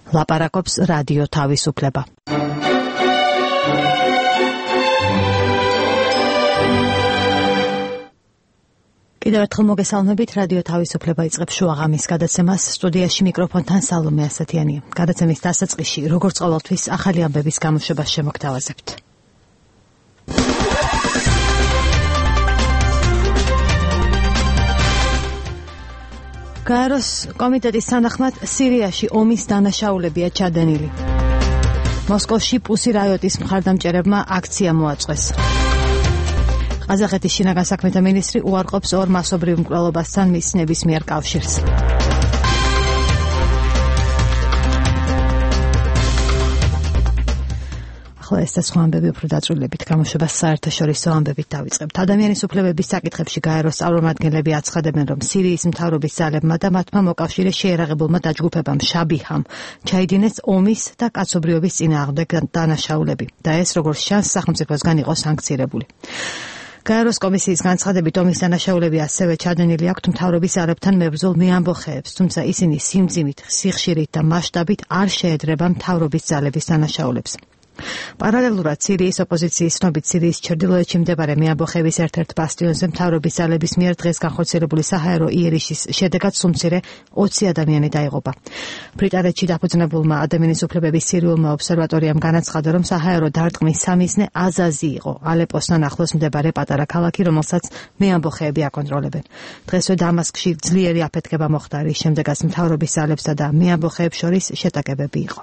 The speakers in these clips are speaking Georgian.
ლაპარაკობს რადიო თავისუფლება. კიდევ ერთხელ მოგესალმებით, რადიო თავისუფლება იწყებს შუაღამის გადაცემას. სტუდიაში მიკროფონთან სალომე ასათიანი. გადაცემის დასაწყისში, როგორც ყოველთვის, ახალი ამბების გამოშვებას შემოგთავაზებთ. გაეროს კომიტეტის თანახმად სირიაში ომის დანაშაულებია ჩადენილი. მოსკოვში პუსი რაიოტის მხარდამჭერებმა აქცია მოაწყვეს. ყაზახეთის შინაგან საქმეთა მინისტრი უარყოფს ორ მასობრივ მკვლელობასთან მის ნებისმიერ კავშირს. ახლა ეს და სხვა ამბები უფრო დაწვრილებით გამოშვებას საერთაშორისო ამბებით დავიწყებთ. ადამიანის უფლებების საკითხებში გაეროს წარმომადგენლები აცხადებენ, რომ სირიის მთავრობის ძალებმა და მათმა მოკავშირე შეერაღებულმა დაჯგუფებამ შაბიჰამ ჩაიდინეს ომის და კაცობრიობის წინააღმდეგ დანაშაულები და ეს როგორც ჩანს სახელმწიფოსგან იყო სანქცირებული. გაეროს კომისიის განცხადებით ომის დანაშაულები ასევე ჩადენილი აქვთ მთავრობის ძალებთან მებრძოლ მეამბოხეებს, თუმცა ისინი სიმძიმით, სიხშირით და მასშტაბით არ შეედრება მთავრობის ძალების დანაშაულებს. პარალელურად სირიის ოპოზიციის ცნობით სირიის ჩრდილოეთში მდებარე მეამბოხეების ერთ-ერთ ბასტიონზე მთავრობის ძალების მიერ დღეს განხორციელებული საჰაერო იერიშის შედეგად სუმცირე 20 ადამიანი დაიღუპა. ბრიტანეთში დაფუძნებულმა ადამიანის უფლებების სირიულმა ობსერვატორიამ განაცხადა, რომ საჰაერო დარტყმის სამიზნე აზაზი იყო, ალეპოსთან ახლოს მდებარე პატარა ქალაქი, რომელსაც მეამბოხეები აკონტროლებენ. დღესვე დამასკში ძლიერი აფეთქება მოხდა, რის შემდეგაც მთავრობის ძალებსა და მეამბოხეებს შორის შეტაკებები იყო.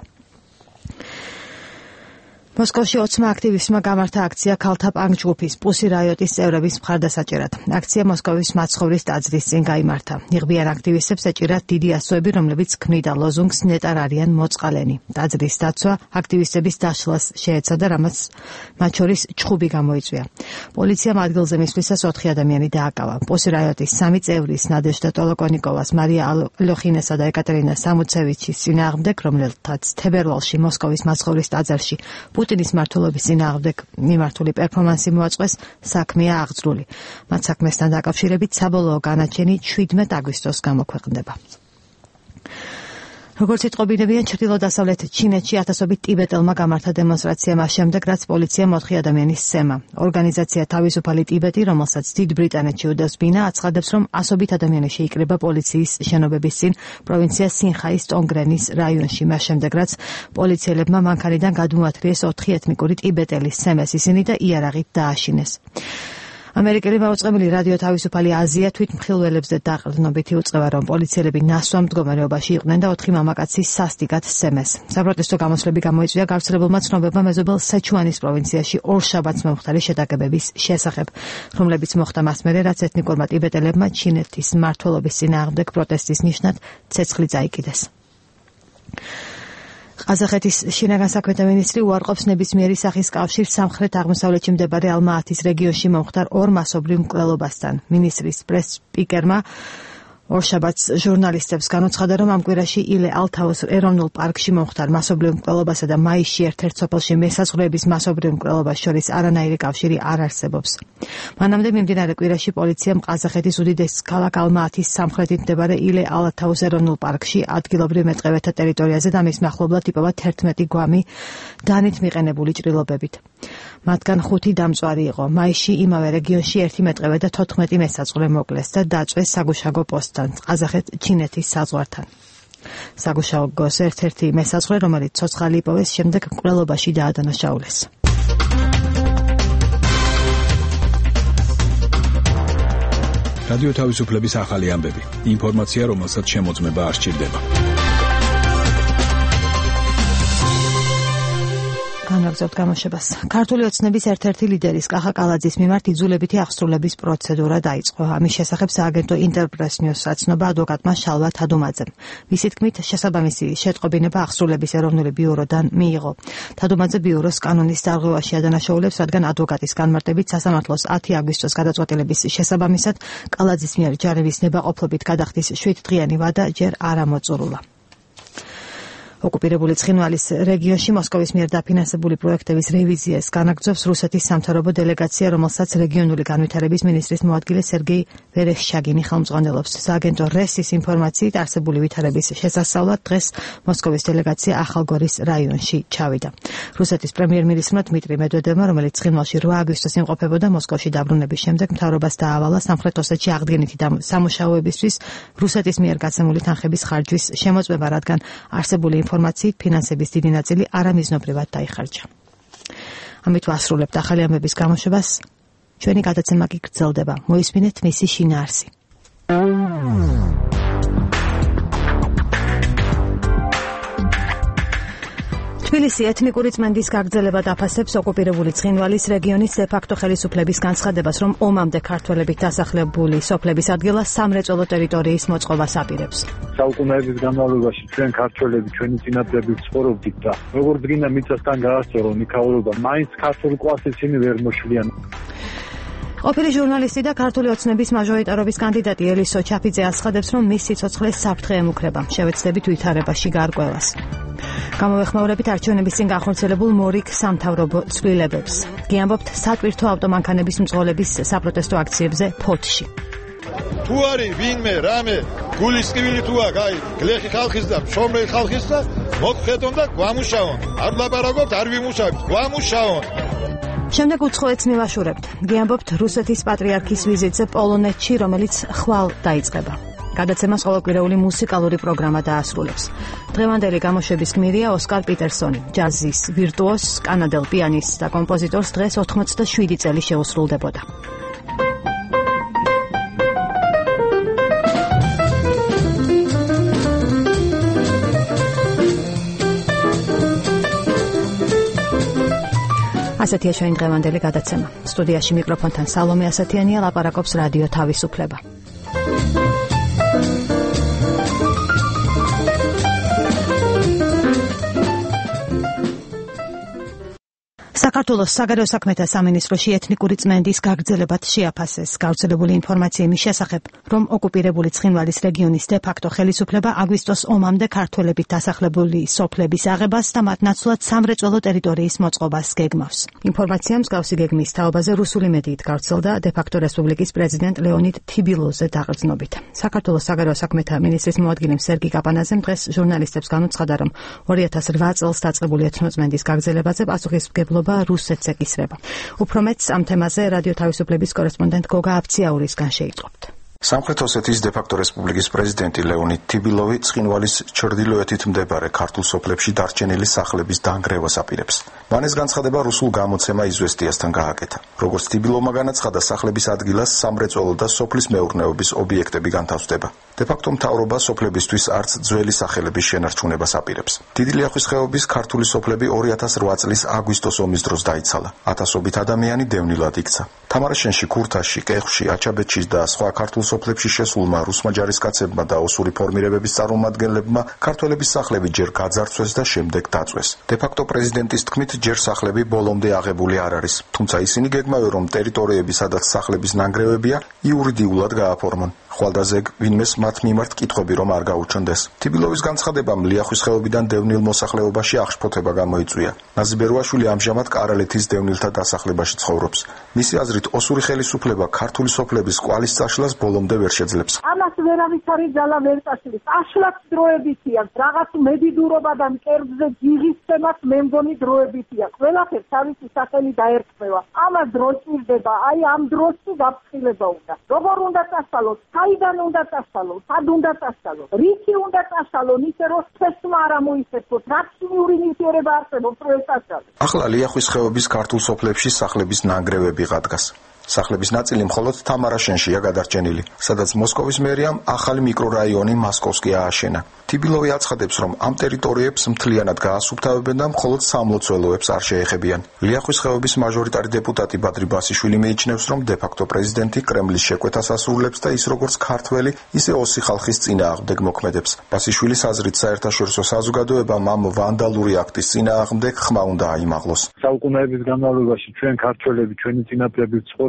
მოსკოვში 20 აქტივისტმა გამართა აქცია ქალთა პანკ ჯგუფის პუსი რაიოტის წევრების მხარდასაჭერად. აქცია მოსკოვის მაცხოვრის ტაძრის წინ გაიმართა. იღბიან აქტივისტებს ეჭირათ დიდი ასოები, რომლებიც ქმნიდა ლოზუნგს ნეტარ არიან მოწყალენი. ტაძრის დაცვა აქტივისტების დაშლას შეეცადა, რამაც მათ შორის ჩხუბი გამოიწვია. პოლიციამ ადგილზე მისვლისას 4 ადამიანი დააკავა. პუსი რაიოტის 3 წევრის ნადეჟდა ტოლოკონიკოვას, მარია ალოხინესა და ეკატერინა სამუცევიჩის წინააღმდეგ, რომელთაც თებერვალში მოსკოვის მაცხოვრის ტაძარში პუტინის მმართველობის წინააღმდეგ მიმართული პერფორმანსი მოაწყვეს, საქმეა აღძრული. მათ საქმესთან დაკავშირებით საბოლოო განაჩენი 17 აგვისტოს გამოქვეყნდება. როგორც იტყობინებიან, ჩრდილო-დასავლეთ ჩინეთში ათასობით ტიბეტელმა გამართა დემონსტრაცია მას შემდეგ, რაც პოლიციამ 4 ადამიანის სცემა. ორგანიზაცია თავისუფალი ტიბეტი, რომელსაც დიდ ბრიტანეთში უდევს ბინა, აცხადებს, რომ ასობით ადამიანი შეიკრიბა პოლიციის შენობების წინ პროვინცია სინხაის ტონგრენის რაიონში, მას შემდეგ, რაც პოლიციელებმა მანქანიდან გადმოათრიეს 4 ეთნიკური ტიბეტელის სცემეს ისინი და იარაღით დააშინეს. ამერიკელი მაუწყებელი რადიო თავისუფალი აზია თვითმხილველებზე დაყრდნობითი უწყება, რომ პოლიციელები ნასვამ მდგომარეობაში იყვნენ და 4 მამაკაცის სასტიკად სცემეს. საპროტესტო გამოსვლები გამოიწვია გავრცელებულმა ცნობებმა მეზობელ სეჩუანის პროვინციაში ორშაბათს მომხდარი შეტაკებების შესახებ, რომლებიც მოხდა მას მერე, რაც ეთნიკურმა ტიბეტელებმა ჩინეთის მმართველობის წინააღმდეგ პროტესტის ნიშნად ცეცხლი წაიკიდეს. ყაზახეთის შინაგან საქმეთა მინისტრი უარყოფს ნებისმიერი სახის კავშირს სამხრეთ-აღმოსავლეთში მდებარე ალმა-ათის რეგიონში მომხდარ ორ მასობრივ მკვლელობასთან. მინისტრის პრეს-სპიკერმა ორშაბათს ჟურნალისტებს განუცხადა, რომ ამ კვირაში ილე ალთაუს ეროვნულ პარკში მომხდარ მასობრივ მკვლელობასა და მაისში ერთ-ერთ სოფელში მესაზღვრეების მასობრივ მკვლელობას შორის არანაირი კავშირი არ არსებობს. მანამდე მიმდინარე კვირაში პოლიციამ ყაზახეთის უდიდეს ქალაქ ალმა-ათის სამხრეთით მდებარე ილე ალთაუს ეროვნულ პარკში ადგილობრივ მეტყევეთა ტერიტორიაზე და მის მახლობლად იპოვა 11 გვამი დანით მიყენებული ჭრილობებით. მათგან 5 დამწვარი იყო. მაისში იმავე რეგიონში 1 მეტყევე და 14 მესაზღვრე მოკლეს და დაწვეს საგუშაგო პოსტთან, ყაზახეთ-ჩინეთის საზღვართან. საგუშაგოს ერთ-ერთი მესაზღვრე, რომელიც ცოცხალი იპოვეს, შემდეგ მკვლელობაში დაადანაშაულეს. რადიო თავისუფლების ახალი ამბები. ინფორმაცია, რომელსაც შემოწმება არ სჭირდება. განაგზავთ გამოშვებას. ქართული ოცნების ერთ-ერთი ლიდერის კახა კალაძის მიმართ იძულებითი აღსრულების პროცედურა დაიწყო. ამის შესახებ სააგენტო ინტერპრეს-ნიუსს აცნობა ადვოკატმა შალვა თადუმაძემ. მისი თქმით, შესაბამისი შეტყობინება აღსრულების ეროვნული ბიუროდან მიიღო. თადუმაძე ბიუროს კანონის დარღვევაში ადანაშაულებს, რადგან ადვოკატის განმარტებით სასამართლოს 10 აგვისტოს გადაწყვეტილების შესაბამისად კალაძის მიერ ჯარების ნებაყოფლობით გადახდის 7 დღიანი ვადა ჯერ არ ამოწურულა. ოკუპირებული ცხინვალის რეგიონში მოსკოვის მიერ დაფინანსებული პროექტების რევიზიას განაგრძობს რუსეთის სამთავრობო დელეგაცია, რომელსაც რეგიონული განვითარების მინისტრის მოადგილე სერგეი ვერეშჩაგინი ხელმძღვანელობს. სააგენტო რესის ინფორმაციით არსებული ვითარების შესასწავლად დღეს მოსკოვის დელეგაცია ახალგორის რაიონში ჩავიდა. რუსეთის პრემიერ-მინისტრმა დმიტრი მედვედევმა, რომელიც ცხინვალში 8 აგვისტოს იმყოფებოდა, მოსკოვში დაბრუნების შემდეგ მთავრობას დაავალა სამხრეთ ოსეთში აღდგენითი სამუშაოებისთვის რუსეთის მიერ გაცემული თანხების ხარჯვის შემოწმება, რადგან არსებული ინფორმაციით ფინანსების დიდი ნაწილი არამიზნობრივად დაიხარჯა. ამით ვასრულებთ ახალი ამბების გამოშვებას. ჩვენი გადაცემა კი გრძელდება. მოისმინეთ მისი შინაარსი. თბილისი ეთნიკური წმენდის გაგრძელება დაფასებს ოკუპირებული ცხინვალის რეგიონის დე-ფაქტო ხელისუფლების განცხადებას, რომ ომამდე ქართველებით დასახლებული სოფლების ადგილას სამრეწველო ტერიტორიის მოწყობას აპირებს. საუკუნეების განმავლობაში ჩვენ ქართველები ჩვენი წინაპრებით ცხოვრობდით და როგორც გინდა მიწასთან გაასწორო ნიკაურობა, მაინც ქართულ კლასს ისინი ვერ მოშლიან. ყოფილი ჟურნალისტი და ქართული ოცნების მაჟორიტარობის კანდიდატი ელისო ჩაფიძე აცხადებს, რომ მის სიცოცხლეს საფრთხე ემუქრება. შევეცდებით ვითარებაში გარკვევას. გამოვეხმაურებით არჩევნების წინ განხორციელებულ მორიგ სამთავრობო ცვლილებებს. გიამბობთ სატვირთო ავტომანქანების მძღოლების საპროტესტო აქციებზე ფოთში. თუ არის ვინმე რამე გულისკივილი თუ აქვს, აი გლეხი ხალხის და შრომელი ხალხის და მოგხედონ და გვამუშაონ. არ ლაპარაკობთ, არ ვიმუშავებთ, გვამუშაონ. შემდეგ უცხოეთს მივაშურებთ. გიამბობთ რუსეთის პატრიარქის ვიზიტზე პოლონეთში, რომელიც ხვალ დაიწყება. გადაცემას ყოველკვირეული მუსიკალური პროგრამა დაასრულებს. დღევანდელი გამოშვების გმირია ოსკარ პიტერსონი, ჯაზის ვირტუოზს, კანადელ პიანისტს და კომპოზიტორს დღეს 87 წელი შეუსრულდებოდა. ასეთია ჩვენი დღევანდელი გადაცემა. სტუდიაში მიკროფონთან სალომე ასათიანია, ლაპარაკობს რადიო თავისუფლება. საქართველოს საგარეო საქმეთა სამინისტროში ეთნიკური წმენდის გაგრძელებად შეაფასეს. გავრცელებული ინფორმაცია იმის შესახებ, რომ ოკუპირებული ცხინვალის რეგიონის დე-ფაქტო ხელისუფლება აგვისტოს ომამდე ქართველებით დასახლებული სოფლების აღებას და მათ ნაცვლად სამრეწველო ტერიტორიის მოწყობას გეგმავს. ინფორმაცია მსგავსი გეგმის თაობაზე რუსული მედიით გავრცელდა დე-ფაქტო რესპუბლიკის პრეზიდენტ ლეონიდ თიბილოზე დაღრძნობით. საქართველოს საგარეო საქმეთა მინისტრის მოადგილემ სერგი კაპანაძემ დღეს ჟურნალისტებს განუცხადა, რომ 2008 წელს დაწყებული ეთნოწმენდის გაგრძელებაზე პასუხისმგებლობა რუსეთს ეკისრება. უფრო მეტს ამ თემაზე რადიო თავისუფლების კორესპონდენტ გოგა აბციაურისგან შეიტყობთ. სამხრეთ ოსეთის დე-ფაქტო რესპუბლიკის პრეზიდენტი ლეონიდ თიბილოვი ცხინვალის ჩრდილოეთით მდებარე ქართულ სოფლებში დარჩენილი სახლების დანგრევას აპირებს. მან ეს განცხადება რუსულ გამოცემა იზვესტიასთან გააკეთა. როგორც თიბილოვმა განაცხადა, სახლების ადგილას სამრეწველო და სოფლის მეურნეობის ობიექტები განთავსდება. დე-ფაქტო მთავრობა სოფლებისთვის არც ძველი სახელების შენარჩუნებას აპირებს. დიდი ლიახვის ხეობის ქართული სოფლები 2008 წლის აგვისტოს ომის დროს დაიცალა. ათასობით ადამიანი დევნილად იქცა. თამარაშენში, ქურთაში, კეხვში, აჩაბეთში და სხვა ქართულ სოფლებში შესულმა რუსმა ჯარისკაცებმა და ოსური ფორმირებების წარმომადგენლებმა ქართველების სახლები ჯერ გაძარცვეს და შემდეგ დაწვეს. დე-ფაქტო პრეზიდენტის თქმით, ჯერ სახლები ბოლომდე აღებული არ არის, თუმცა ისინი გეგმავენ, რომ ტერიტორიები, სადაც სახლების ნანგრევებია, იურიდიულად გააფორმონ. ხვალდაზე ვინმეს მათ მიმართ კითხვები რომ არ გაუჩნდეს. თიბილოვის განცხადებამ ლიახვის ხეობიდან დევნილ მოსახლეობაში აღშფოთება გამოიწვია. ნაზი ბერუაშვილი ამჟამად კარალეთის დევნილთა დასახლებაში ცხოვრობს. მისი აზრით, ოსური ხელისუფლება ქართული სოფლების კვალის წაშლას ბოლომდე ვერ შეძლებს. ამას ვერავის არის ძალა ვერ წაშლის. წაშლაც დროებითი აქვს, რაღაც მედიდურობა და მკერდზე ჯიღისცემაც მე მგონი დროებითი აქვს. ყველაფერს თავისი სახელი დაერქმევა. ამას დრო ჭირდება, აი ამ დროს თუ გაფრთხილება უნდა. როგორ უნდა წასალოს? საიდან უნდა წასალოს? სად უნდა წასალოს? რითი უნდა წასალოს? ისე რომ თესმა არ ამოიცეცოთ. რაციური ნივთიერება არსებობს რომ ეს წასალოს? ახლა ლიახვის ხეობის ქართულ სოფლებში სახლების ნანგრევები ღადგას. სახლების ნაწილი მხოლოდ თამარაშენშია გადარჩენილი, სადაც მოსკოვის მერიამ ახალი მიკრორაიონი მასკოვსკი ააშენა. თიბილოვი აცხადებს, რომ ამ ტერიტორიებს მთლიანად გაასუფთავებენ და მხოლოდ სამლოცველოებს არ შეეხებიან. ლიახვის ხეობის მაჟორიტარი დეპუტატი ბადრი ბასიშვილი მიიჩნევს, რომ დე-ფაქტო პრეზიდენტი კრემლის შეკვეთას ასრულებს და ის როგორც ქართველი, ისე ოსი ხალხის წინააღმდეგ მოქმედებს. ბასიშვილის აზრით, საერთაშორისო საზოგადოებამ ამ ვანდალური აქტის წინააღმდეგ ხმა უნდა აიმაღლოს. საუკუნეების განმავლობაში ჩვენ ქართველები ჩვენი წინაპრებით ცხოვრობ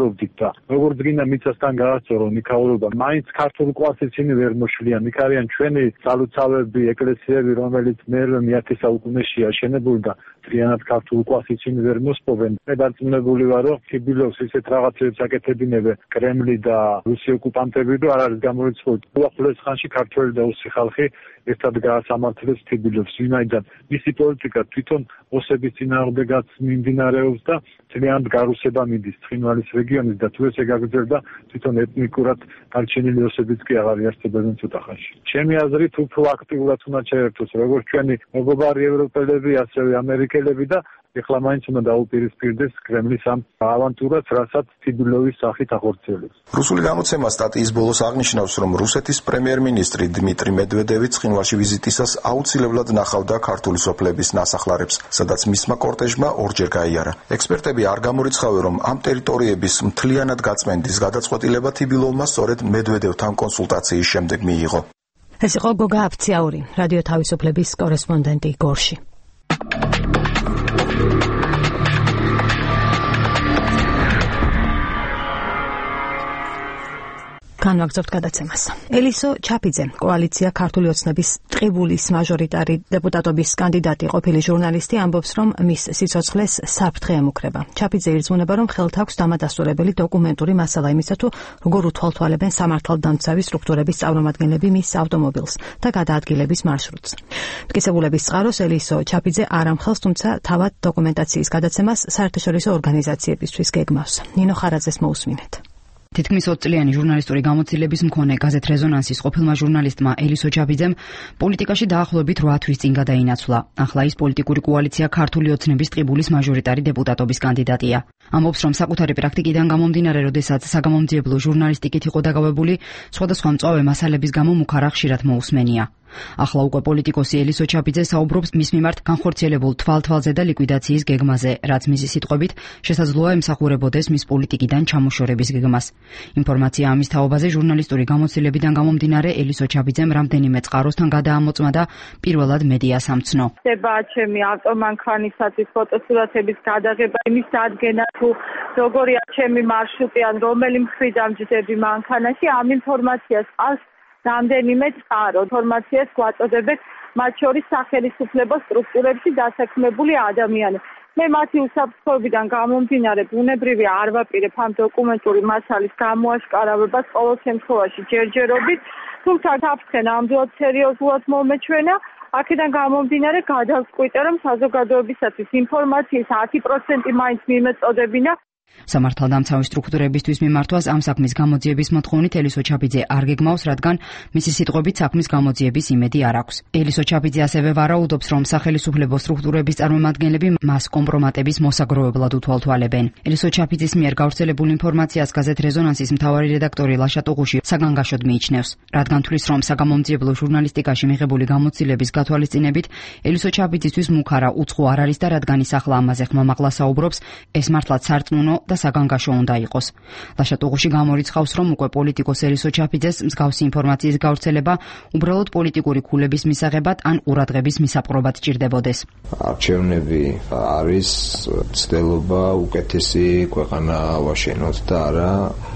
ცხოვრობდით და როგორც გინდა მიწასთან გაასწორო ნიკაურობა, მაინც ქართულ კვას ისინი ვერ მოშლიან. იქ არიან ჩვენი სალოცავები, ეკლესიები, რომელიც მე-10 საუკუნეში აშენებული და მთლიანად ქართულ კვას ისინი ვერ მოსპობენ. მე დარწმუნებული ვარ, რომ თბილისს ისეთ რაღაცებს აკეთებინებენ კრემლი და რუსი ოკუპანტები, რომ არ არის გამორიცხული. უახლოეს ხანში ქართველი და რუსი ხალხი ერთად გაასამართლებს თბილისს, ვინაიდან მისი პოლიტიკა თვითონ ოსების წინააღმდეგაც მიმდინარეობს და ძალიან გარუსება მიდის ცხინვალის რეგიონის და თუ ესე გაგრძელდა თვითონ ეთნიკურად დარჩენილი ოსებიც კი აღარ იარსებებენ ცოტა ხანში. ჩემი აზრით უფრო აქტიურად უნდა ჩაერთოს როგორც ჩვენი მეგობარი ევროპელები, ასევე ამერიკელები და ეხლა მაინც უნდა დაუპირისპირდეს კრემლის ამ ავანტურას, რასაც თბილისის სახით ახორციელებს. რუსული გამოცემა სტატიის ბოლოს აღნიშნავს, რომ რუსეთის პრემიერ-მინისტრი დიმიტრი მედვედევი ცხინვალში ვიზიტისას აუცილებლად ნახავდა ქართული სოფლების ნასახლარებს, სადაც მისმა კორტეჟმა ორჯერ გაიარა. ექსპერტები არ გამორიცხავენ, რომ ამ ტერიტორიების მთლიანად გაწმენდის გადაწყვეტილება თბილისმა სწორედ მედვედევთან კონსულტაციის შემდეგ მიიღო. ეს იყო გოგა აფციაური, რადიო თავისუფლების კორესპონდენტი გორში. განვაგრძობთ გადაცემას. ელისო ჩაფიძე, კოალიცია ქართული ოცნების ტყიბულის მაჟორიტარი დეპუტატობის კანდიდატი ყოფილი ჟურნალისტი ამბობს, რომ მის სიცოცხლეს საფრთხე ემუქრება. ჩაფიძე ირწმუნება, რომ ხელთ აქვს დამადასტურებელი დოკუმენტური მასალა იმისა, თუ როგორ უთვალთვალებენ სამართალდამცავი სტრუქტურების წარმომადგენლები მის ავტომობილს და გადაადგილების მარშრუტს. მტკიცებულების წყაროს ელისო ჩაფიძე არ ამხელს, თუმცა თავად დოკუმენტაციის გადაცემას საერთაშორისო ორგანიზაციებისთვის გეგმავს. ნინო ხარაძეს მოусმინეთ. თითქმის 20 წლიანი ჟურნალისტური გამოცდილების მქონე გაზეთ რეზონანსის ყოფილმა ჟურნალისტმა ელისო ჩაფიძემ პოლიტიკაში დაახლოებით 8 თვის წინ გადაინაცვლა. ახლა ის პოლიტიკური კოალიცია ქართული ოცნების ტყიბულის მაჟორიტარი დეპუტატობის კანდიდატია. ამბობს, რომ საკუთარი პრაქტიკიდან გამომდინარე, როდესაც საგამომძიებლო ჟურნალისტიკით იყო დაკავებული, სხვადასხვა მწვავე მასალების გამო მუქარა ხშირად მოусმენია. ახლა უკვე პოლიტიკოსი ელისო ჩაფიძე საუბრობს მის მიმართ განხორციელებულ თვალთვალზე და ლიკვიდაციის გეგმაზე, რაც მისი სიტყვებით შესაძლოა ემსახურებოდეს მის პოლიტიკიდან ჩამოშორების გეგმას. ინფორმაცია ამის თაობაზე ჟურნალისტური გამოცდილებიდან გამომდინარე ელისო ჩაფიძემ რამდენიმე წყაროსთან გადაამოწმა და პირველად მედიას ამცნო. ხდება ჩემი ავტომანქანისათვის ფოტოსურათების გადაღება, იმის დადგენა თუ როგორია ჩემი მარშრუტი ან რომელი მხრიდან ვჯდები მანქანაში, ამ ინფორმაციას ყავს რამდენიმე წყარო. ინფორმაციას გვაწოდებენ მათ შორის სახელმწიფო სტრუქტურებში დასაქმებული ადამიანები. მე მათი უსაფრთხოებიდან გამომდინარე ბუნებრივია არ ვაპირებ ამ დოკუმენტური მასალის გამოაშკარავებას ყოველ შემთხვევაში ჯერჯერობით, თუმცა საფრთხე ნამდვილად სერიოზულად მომეჩვენა. აქედან გამომდინარე გადავწყვიტე, რომ საზოგადოებისათვის ინფორმაციის 10% მაინც მიმეწოდებინა. სამართალდამცავი სტრუქტურებისთვის მიმართვას ამ საქმის გამოძიების მოთხოვნით ელისო ჩაფიძე არ გეგმავს, რადგან მისი სიტყვებით საქმის გამოძიების იმედი არ აქვს. ელისო ჩაფიძე ასევე ვარაუდობს, რომ სახელმწიფო სტრუქტურების წარმომადგენლები მას კომპრომატების მოსაგროვებლად უთვალთვალებენ. ელისო ჩაფიძის მიერ გავრცელებულ ინფორმაციას გაზეთ რეზონანსის მთავარი რედაქტორი ლაშა ტუღუში საგანგაშოდ მიიჩნევს, რადგან თვლის, რომ საგამომძიებლო ჟურნალისტიკაში მიღებული გამოცდილების გათვალისწინებით ელისო ჩაფიძისთვის მუქარა უცხო არ არის და რადგან ის ახლა ამაზე ხმამაღლა საუბრობს, ეს მართლაც სარწმუნო და საგანგაშო უნდა იყოს. ლაშა ტუღუში გამორიცხავს, რომ უკვე პოლიტიკოს ელისო ჩაფიძეს მსგავსი ინფორმაციის გავრცელება უბრალოდ პოლიტიკური ქულების მისაღებად ან ყურადღების მისაპყრობად ჭირდებოდეს. არჩევნები არის ცდილობა უკეთესი ქვეყანა ვაშენოთ და არა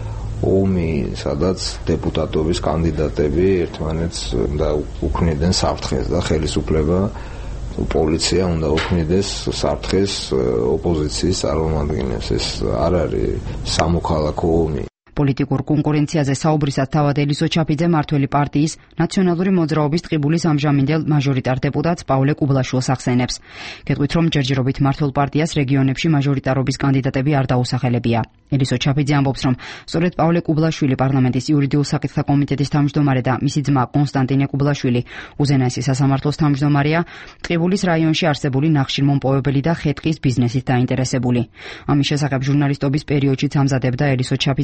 ომი, სადაც დეპუტატობის კანდიდატები ერთმანეთს უნდა უქმნიდნენ საფრთხეს და ხელისუფლება პოლიცია უნდა უქმნიდეს საფრთხეს ოპოზიციის წარმომადგენლებს. ეს არ არის სამოქალაქო ომი. პოლიტიკურ კონკურენციაზე საუბრისას თავად ელისო ჩაფიძე მართველი პარტიის ნაციონალური მოძრაობის ტყიბულის ამჟამინდელ მაჟორიტარ დეპუტატს პავლე კუბლაშვილს ახსენებს. გეტყვით, რომ ჯერჯერობით მართულ პარტიას რეგიონებში მაჟორიტარობის კანდიდატები არ დაუსახელებია. ელისო ჩაფიძე ამბობს, რომ სწორედ პავლე კუბლაშვილი პარლამენტის იურიდიულ საკითხთა კომიტეტის თავმჯდომარე და მისი ძმა კონსტანტინე კუბლაშვილი უზენაესი სასამართლოს თავმჯდომარეა, ტყიბულის რაიონში არსებული ნახშირმომპოვებელი და ხე-ტყის ბიზნესით დაინტერესებული. ამის შესახებ ჟურნალისტობის პერიოდშიც ამზადებდა ელისო ჩაფიძე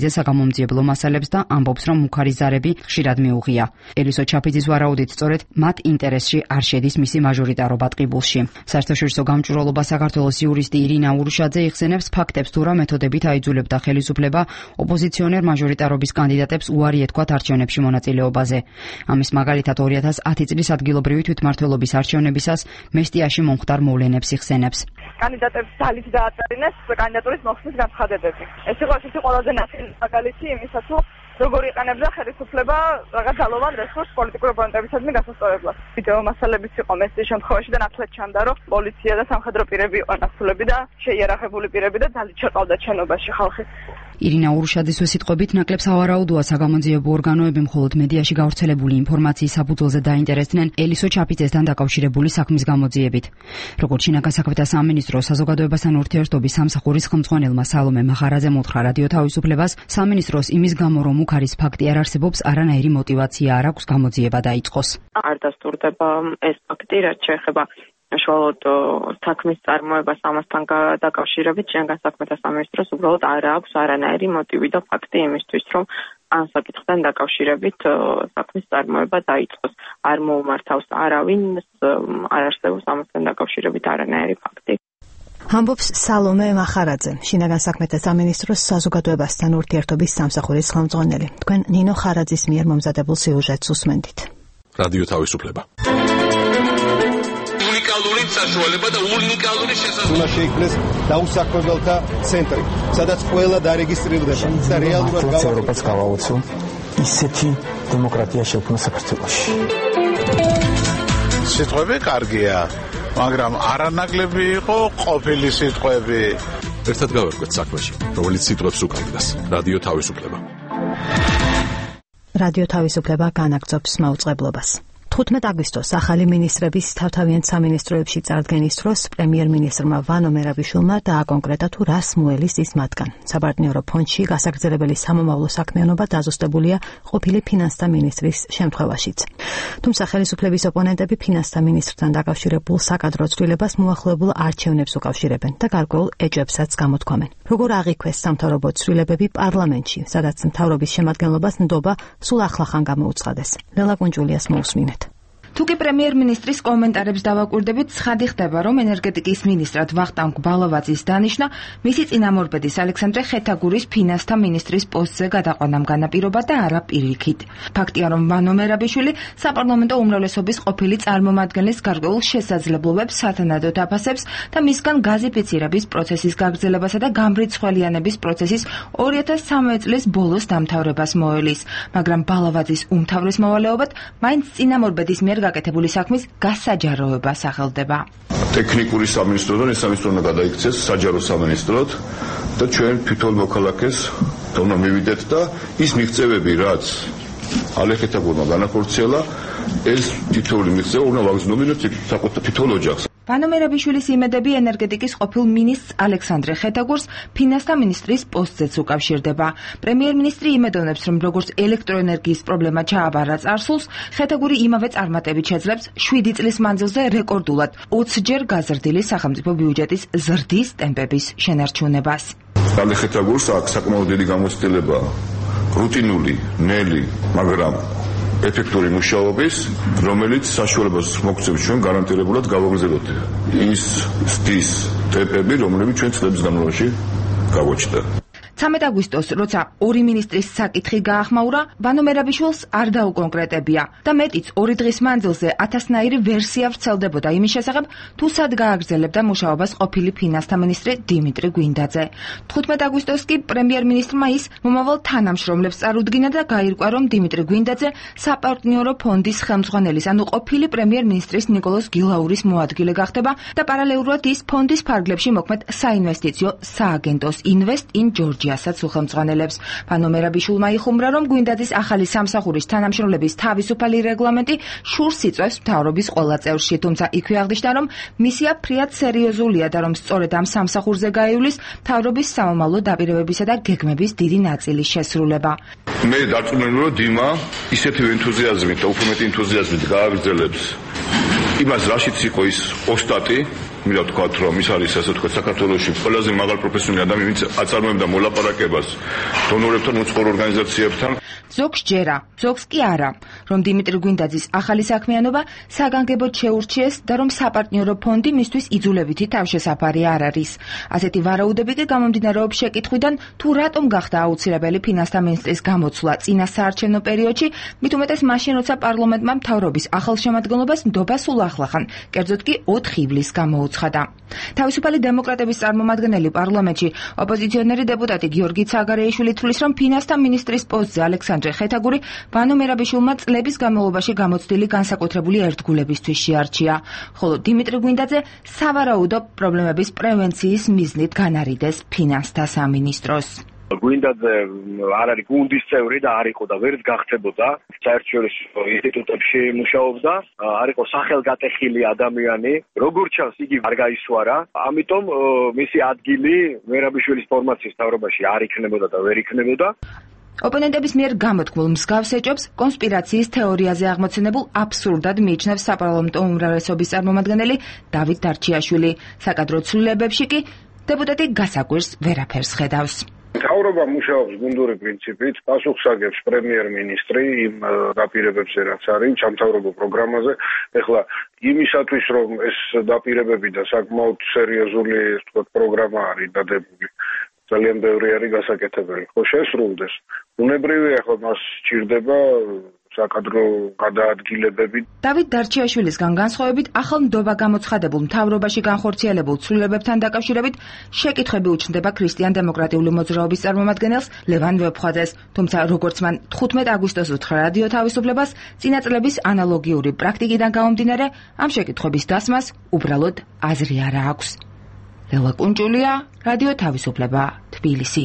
გამომძიებლო მასალებს და ამბობს, რომ მუქარი ზარები ხშირად მიუღია. ელისო ჩაფიძის ვარაუდით, სწორედ მათ ინტერესში არ შედის მისი მაჟორიტარობა ტყიბულში. საერთაშორისო გამჭვირვალობა საქართველოს იურისტი ირინა ურუშაძე იხსენებს ფაქტებს, თუ რა მეთოდებით აიძულებდა ხელისუფლება ოპოზიციონერ მაჟორიტარობის კანდიდატებს უარი ეთქვათ არჩევნებში მონაწილეობაზე. ამის მაგალითად 2010 წლის ადგილობრივი თვითმმართველობის არჩევნებისას მესტიაში მომხდარ მოვლენებს იხსენებს. კანდიდატებს ძალით დააწერინა კანდიდატურის მოხსნის განცხადებები. ეს იყო ესეთი ყველაზე ნათელი მაგალითი იმისა, თუ როგორ იყენებდა ხელისუფლება რაღაც ძალოვან რესურსს პოლიტიკური ოპონენტებისადმი გასასწორებლად. ვიდეო მასალებიც იყო მესტის შემთხვევაში და ნათლად ჩანდა, რომ პოლიცია და სამხედრო პირები იყვნენ ასულები და შეიარაღებული პირები და ძალით შეყავდა შენობაში ხალხი. ირინა ურუშაძის სიტყვებით ნაკლებს ავარაუდოა საგამოძიებო ორგანოები მხოლოდ მედიაში გავრცელებული ინფორმაციის საფუძველზე დაინტერესდნენ ელისო ჩაფიძესთან დაკავშირებული საქმის გამოძიებით. როგორც შინაგან საქმეთა სამინისტრო საზოგადოებასთან ურთიერთობის სამსახურის ხელმძღვანელმა სალომე მახარაძემ უთხრა რადიო თავისუფლებას, სამინისტროს იმის გამო, რომ უქარის ფაქტი არ არსებობს, არანაირი мотивация არ აქვს გამოძიება დაიწყოს. არ დასტურდება ეს ფაქტი, რაც შეეხება უშუალოდ საქმის წარმოებას ამასთან დაკავშირებით, შინაგან საქმეთა სამინისტროს უბრალოდ არ აქვს არანაირი მოტივი და ფაქტი იმისთვის, რომ ამ საკითხთან დაკავშირებით საქმის წარმოება დაიწყოს. არ მოუმართავს არავინს, არ არსებობს ამასთან დაკავშირებით არანაირი ფაქტი. ამბობს სალომე მახარაძე, შინაგან საქმეთა სამინისტროს საზოგადოებასთან ურთიერთობის სამსახურის ხელმძღვანელი. თქვენ ნინო ხარაძის მიერ მომზადებულ სიუჟეტს უსმენთ. რადიო თავისუფლება. უნიკალური საშუალება და უნიკალური შესაძლებლობა. უნდა შეიქმნეს დაუსაქმებელთა ცენტრი, სადაც ყველა დარეგისტრირდება და რეალურად ევროპას გავაოცო ისეთი დემოკრატია შექმნა საქართველოში. სიტყვები კარგია, მაგრამ არანაკლები იყო ყოფილი სიტყვები. ერთად გავერკვეთ საქმეში, რომელიც სიტყვებს უკავიდეს. რადიო თავისუფლება. რადიო თავისუფლება განაგრძობს მაუწყებლობას. 15 აგვისტოს ახალი მინისტრების თავთავიან სამინისტროებში წარდგენის დროს პრემიერ-მინისტრმა ვანო მერაბიშვილმა დააკონკრეტა თუ რას მოელის ის მათგან. საპარტნიორო ფონდში გასაგრძელებელი სამომავლო საქმიანობა დაზუსტებულია ყოფილი ფინანსთა მინისტრის შემთხვევაშიც. თუმცა ხელისუფლების ოპონენტები ფინანსთა მინისტრთან დაკავშირებულ საკადრო ცვლილებას მოახლოებულ არჩევნებს უკავშირებენ და გარკვეულ ეჭვებსაც გამოთქვამენ. როგორ აღიქვეს სამთავრობო ცვლილებები პარლამენტში, სადაც მთავრობის შემადგენლობას ნდობა სულ ახლახან გამოუცხადეს. ლელა კუნჯულიას მოусმინეთ. თუკი პრემიერ-მინისტრის კომენტარებს დავაკვირდებით, ცხადი ხდება, რომ ენერგეტიკის მინისტრად ვახტანგ ბალავაძის დანიშვნა მისი წინამორბედის ალექსანდრე ხეთაგურის ფინანსთა მინისტრის პოსტზე გადაყვანამ განაპირობა და არა პირიქით. ფაქტია, რომ ვანო მერაბიშვილი საპარლამენტო უმრავლესობის ყოფილი წარმომადგენლის გარკვეულ შესაძლებლობებს სათანადოდ აფასებს და მისგან გაზიფიცირების პროცესის გაგრძელებასა და გამრიცხველიანების პროცესის 2013 წლის ბოლოს დამთავრებას მოელის, მაგრამ ბალავაძის უმთავრეს მოვალეობად მაინც წინამორბედის მიერ გაკეთებული საქმის გასაჯაროება სახელდება. ტექნიკური სამინისტროდან ეს სამინისტრო უნდა გადაიქცეს საჯარო სამინისტროდ და ჩვენ თვითონ მოქალაქეს უნდა მივიდეთ და ის მიღწევები, რაც ალეხეთაგურმა განახორციელა, ეს თითოეული მიღწევა უნდა ვაგრძნობინოთ თითოეულ ოჯახს. ვანო მერაბიშვილის იმედები ენერგეტიკის ყოფილ მინისტრს ალექსანდრე ხეთაგურს ფინანსთა მინისტრის პოსტზეც უკავშირდება. პრემიერ-მინისტრი იმედოვნებს, რომ როგორც ელექტროენერგიის პრობლემა ჩააბარა წარსულს, ხეთაგური იმავე წარმატებით შეძლებს 7 წლის მანძილზე რეკორდულად 20-ჯერ გაზრდილი სახელმწიფო ბიუჯეტის ზრდის ტემპების შენარჩუნებას. ალეხეთაგურს აქვს საკმაოდ დიდი გამოცდილება რუტინული, ნელი, მაგრამ ეფექტური მუშაობის, რომელიც საშუალებას მოგცემს ჩვენ გარანტირებულად გავაგრძელოთ ის სტის ტემპები, რომლებიც ჩვენ წლების განმავლობაში გავაჩნდა. 13 აგვისტოს, როცა ორი მინისტრის საკითხი გაახმაურა, ვანო მერაბიშვილს არ დაუკონკრეტებია და მეტიც 2 დღის მანძილზე 1000-ნაირი ვერსია ვრცელდებოდა იმის შესახებ, თუ სად გააგრძელებდა მუშაობას ყოფილი ფინანსთა მინისტრი დიმიტრი გვინდაძე. 15 აგვისტოს კი პრემიერ-მინისტრმა ის მომავალ თანამშრომლებს წარუდგინა და გაირკვა, რომ დიმიტრი გვინდაძე საპარტნიორო ფონდის ხელმძღვანელის, ანუ ყოფილი პრემიერ-მინისტრის ნიკოლოზ გილაურის მოადგილე გახდება და პარალელურად ის ფონდის ფარგლებში მოქმედ საინვესტიციო სააგენტოს Invest in Georgia ასაც უხელმძღვანელებს. ვანო მერაბიშვილმა იხუმრა, რომ გვინდაძის ახალი სამსახურის თანამშრომლების თავისუფალი რეგლამენტი შურს იწვევს მთავრობის ყველა წევრში, თუმცა იქვე აღნიშნა, რომ მისია ფრიად სერიოზულია და რომ სწორედ ამ სამსახურზე გაივლის მთავრობის სამომავლო დაპირებებისა და გეგმების დიდი ნაწილის შესრულება. მე დარწმუნებული ვარ, დიმა ისეთი ენთუზიაზმით და უფრო მეტი ენთუზიაზმით გააგრძელებს იმას რაშიც იყო ის ოსტატი, მინდა ვთქვათ, რომ ის არის ასე ვთქვათ საქართველოში ყველაზე მაღალ პროფესიონალი ადამიანი, ვინც აწარმოებდა მოლაპარაკებას დონორებთან, უცხოურ ორგანიზაციებთან. ზოგს ჯერა, ზოგს კი არა, რომ დიმიტრი გვინდაძის ახალი საქმიანობა საგანგებოდ შეურჩიეს და რომ საპარტნიორო ფონდი მისთვის იძულებითი თავშესაფარი არ არის. ასეთი ვარაუდები კი გამომდინარეობს შეკითხვიდან, თუ რატომ გახდა აუცილებელი ფინანსთა მინისტრის გამოცვლა წინა საარჩევნო პერიოდში, მით უმეტეს მაშინ, როცა პარლამენტმა მთავრობის ახალ შემადგენლობას ნდობა სულ ახლახან, კერძოდ კი 4 ივლისს გამოუცხადა. თავისუფალი დემოკრატების წარმომადგენელი პარლამენტში ოპოზიციონერი დეპუტატი გიორგი ცაგარეიშვილი თვლის, რომ ფინანსთა მინისტრის პოსტზე ალექსანდრე ხეთაგური ბანო მერაბიშვილმა წლების განმავლობაში გამოცდილი განსაკუთრებული ერთგულებისთვის შეარჩია, ხოლო დიმიტრი გვინდაძე სავარაუდო პრობლემების პრევენციის მიზნით განარიდეს ფინანსთა სამინისტროს. გვინდაძე არ არის გუნდის წევრი და არ იყო და ვერც გახდებოდა საერთაშორისო ინსტიტუტებში მუშაობდა, არ იყო სახელგატეხილი ადამიანი, როგორც ჩანს იგი არ გაისვარა, ამიტომ მისი ადგილი მერაბიშვილის ფორმაციის მთავრობაში არ იქნებოდა და ვერ იქნებოდა. ოპონენტების მიერ გამოთქმულ მსგავს ეჭობს კონსპირაციის თეორიაზე აღმოცენებულ აბსურდად მიიჩნევს საპარლამენტო უმრავლესობის წარმომადგენელი დავით დარჩიაშვილი. საკადრო ცვლილებებში კი დეპუტატი გასაკვირს ვერაფერს ხედავს. მთავრობა მუშაობს გუნდური პრინციპით, პასუხს აგებს პრემიერ-მინისტრი იმ დაპირებებზე, რაც არის სამთავრობო პროგრამაზე. ეხლა იმისათვის, რომ ეს დაპირებები და საკმაოდ სერიოზული, ვთქვათ, პროგრამა არის დადებული, ძალიან ბევრი არის გასაკეთებელი. ხო შესრულდეს. უნებრივია, ხო მას სჭირდება საკადრო გადაადგილებები. დავით დარჩიაშვილისგან განსხვავებით, ახალ ნდობა გამოცხადებულ მთავრობაში განხორციელებულ ცვლილებებთან დაკავშირებით შეკითხვები უჩნდება ქრისტიან დემოკრატიული მოძრაობის წარმომადგენელს ლევან ვეფხვაძეს, თუმცა როგორც მან 15 აგვისტოს უთხრა რადიო თავისუფლებას, წინა წლების ანალოგიური პრაქტიკიდან გამომდინარე, ამ შეკითხვების დასმას უბრალოდ აზრი არ აქვს. ლელა კუნჭულია, რადიო თავისუფლება, თბილისი.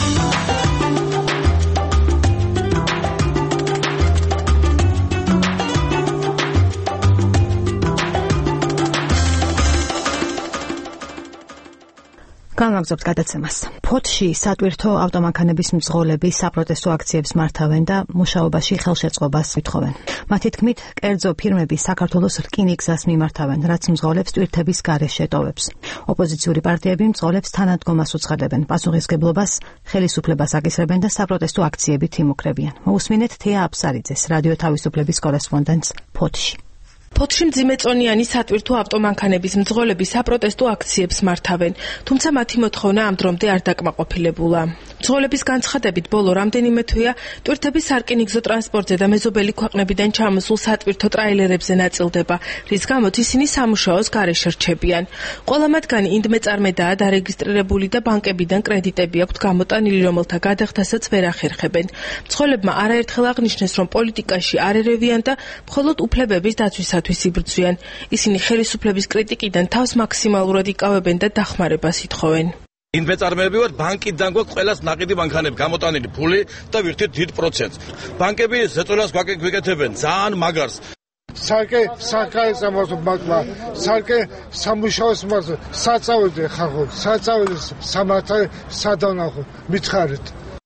განვაგრძობთ გადაცემას. ფოთში სატვირთო ავტომანქანების მძღოლები საპროტესტო აქციებს მართავენ და მუშაობაში ხელშეწყობას ვითხოვენ. მათი თქმით, კერძო ფირმები საქართველოს რკინიგზას მიმართავენ, რაც მძღოლებს ტვირთების გარეშე ტოვებს. ოპოზიციური პარტიები მძღოლებს თანადგომას უცხადებენ, პასუხისმგებლობას ხელისუფლებას აკისრებენ და საპროტესტო აქციებით იმუქრებიან. მოусმინეთ თეა აბსარიძეს, რადიო თავისუფლების კორესპონდენტს ფოთში. ფოთში მძიმეწონიანი სატვირთო ავტომანქანების მძღოლები საპროტესტო აქციებს მართავენ, თუმცა მათი მოთხოვნა ამ დრომდე არ დაკმაყოფილებულა. მძღოლების განცხადებით, ბოლო რამდენიმე თვეა ტვირთები სარკინიგზო ტრანსპორტზე და მეზობელი ქვეყნებიდან ჩამოსულ სატვირთო ტრაილერებზე ნაწილდება, რის გამოც ისინი სამუშაოს გარეშე რჩებიან. ყველა მათგანი ინდმეწარმედაა დარეგისტრირებული და ბანკებიდან კრედიტები აქვთ გამოტანილი, რომელთა გადახდასაც ვერ ახერხებენ. მძღოლებმა არაერთხელ აღნიშნეს, რომ პოლიტიკაში არ ერევიან და მხოლოდ უფლებების დაცვისათვის იბრძვიან. ისინი ხელისუფლების კრიტიკიდან თავს მაქსიმალურად იკავებენ და დახმარებას ითხოვენ. ინვესტორები ვარ, ბანკიდან გვაქვს ყველას ნაკიდი ბანკანები, გამოტანილი ფული და ვირთით დიდ პროცენტს. ბანკები ზეწოლას გვაკეთებენ ძალიან მაგარს. სარკე სამოსბაკლა, სარკე სამუშაოს მას საწავეზე ხახო, საწავეზე სამათა სადანახო, მითხარით.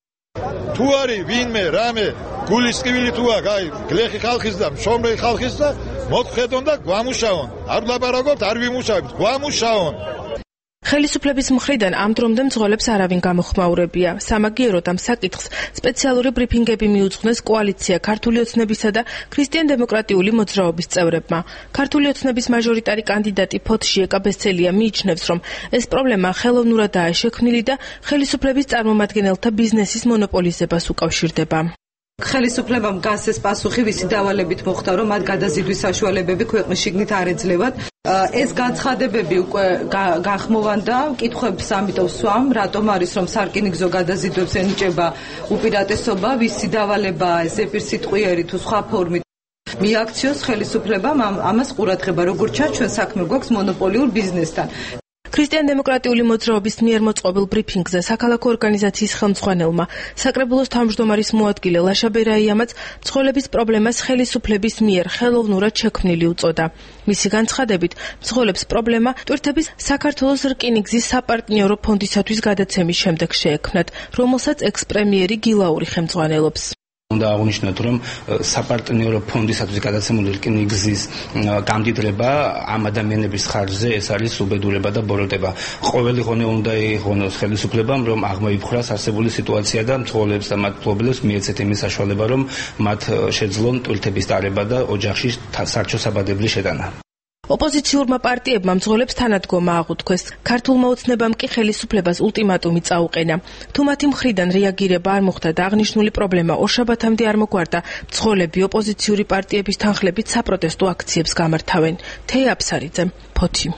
თუ არის ვინმე რამე გულისკივილი თუ აი გლეხი ხალხის და მშრომელი ხალხის და მოხდონ და გვამუშაონ. არ ვლაპარაკობთ, არ ვიმუშავებთ, გვამუშაონ. ხელისუფლების მხრიდან ამ დრომდე მძღოლებს არავინ გამოხმაურებია. სამაგიეროდ ამ საკითხს სპეციალური ბრიფინგები მიუძღვნეს კოალიცია ქართული ოცნებისა და ქრისტიან-დემოკრატიული მოძრაობის წევრებმა. ქართული ოცნების მაჟორიტარი კანდიდატი ფოთში ეკაბესცელია მიიჩნევს, რომ ეს პრობლემა ხელოვნურადაა შექმნილი და ხელისუფლების წარმომადგენელთა ბიზნესის მონოპოლიზებას უკავშირდება. ხელისუფლებამ გასცეს პასუხი, ვისი დავალებით მოხდა, რომ მათ გადაზიდვის საშუალებები ქვეყნის შიგნით არ ეძლევათ. ეს განცხადებები უკვე გახმოვანდა, კითხვებს ამიტომ ვსვამ, რატომ არის რომ სარკინიგზო გადაზიდვებს ენიჭება უპირატესობა, ვისი დავალებაა ეს ეპირსიტყვიერი თუ სხვა ფორმით მიაქციოს ხელისუფლებამ ამას ყურადღება, როგორც ჩანს საქმე გვაქვს მონოპოლიურ ბიზნესთან. ქრისტიან-დემოკრატიული მოძრაობის მიერ მოწყობილ ბრიფინგზე საქალაქო ორგანიზაციის ხელმძღვანელმა საკრებულოს თავმჯდომარის მოადგილე ლაშა ბერაიამაც მძღოლების პრობლემას ხელისუფლების მიერ ხელოვნურად შექმნილი უწოდა. მისი განცხადებით, მძღოლებს პრობლემა ტვირთების საქართველოს რკინიგზის საპარტნიორო ფონდისათვის გადაცემის შემდეგ შეექმნათ, რომელსაც ექს-პრემიერი გილაური ხელმძღვანელობს. უნდა აღნიშნოთ, რომ საპარტნიორო ფონდისათვის გადაცემული რკინიგზის გამდიდრება ამ ადამიანების ხარჯზე ეს არის უბედურება და ბოროტება. ყოველი ღონე უნდა იღონოს ხელისუფლებამ, რომ აღმოიფხვრას არსებული სიტუაცია და მცხოვრებლებს და მათ მფლობელებს მიეცეთ იმის საშუალება, რომ მათ შეძლონ ტვირთების დარება და ოჯახში სარჩო-საბადებლის შეტანა. ოპოზიციურმა პარტიებმა მძღოლებს თანადგომა აღუთქვეს. ქართულმა ოცნებამ კი ხელისუფლებას ულტიმატუმი წაუყენა. თუ მათი მხრიდან რეაგირება არ მოხდა და აღნიშნული პრობლემა ორშაბათამდე არ მოგვარდა, მძღოლები ოპოზიციური პარტიების თანხლებით საპროტესტო აქციებს გამართავენ. თეა აფსარიძე, ფოთი.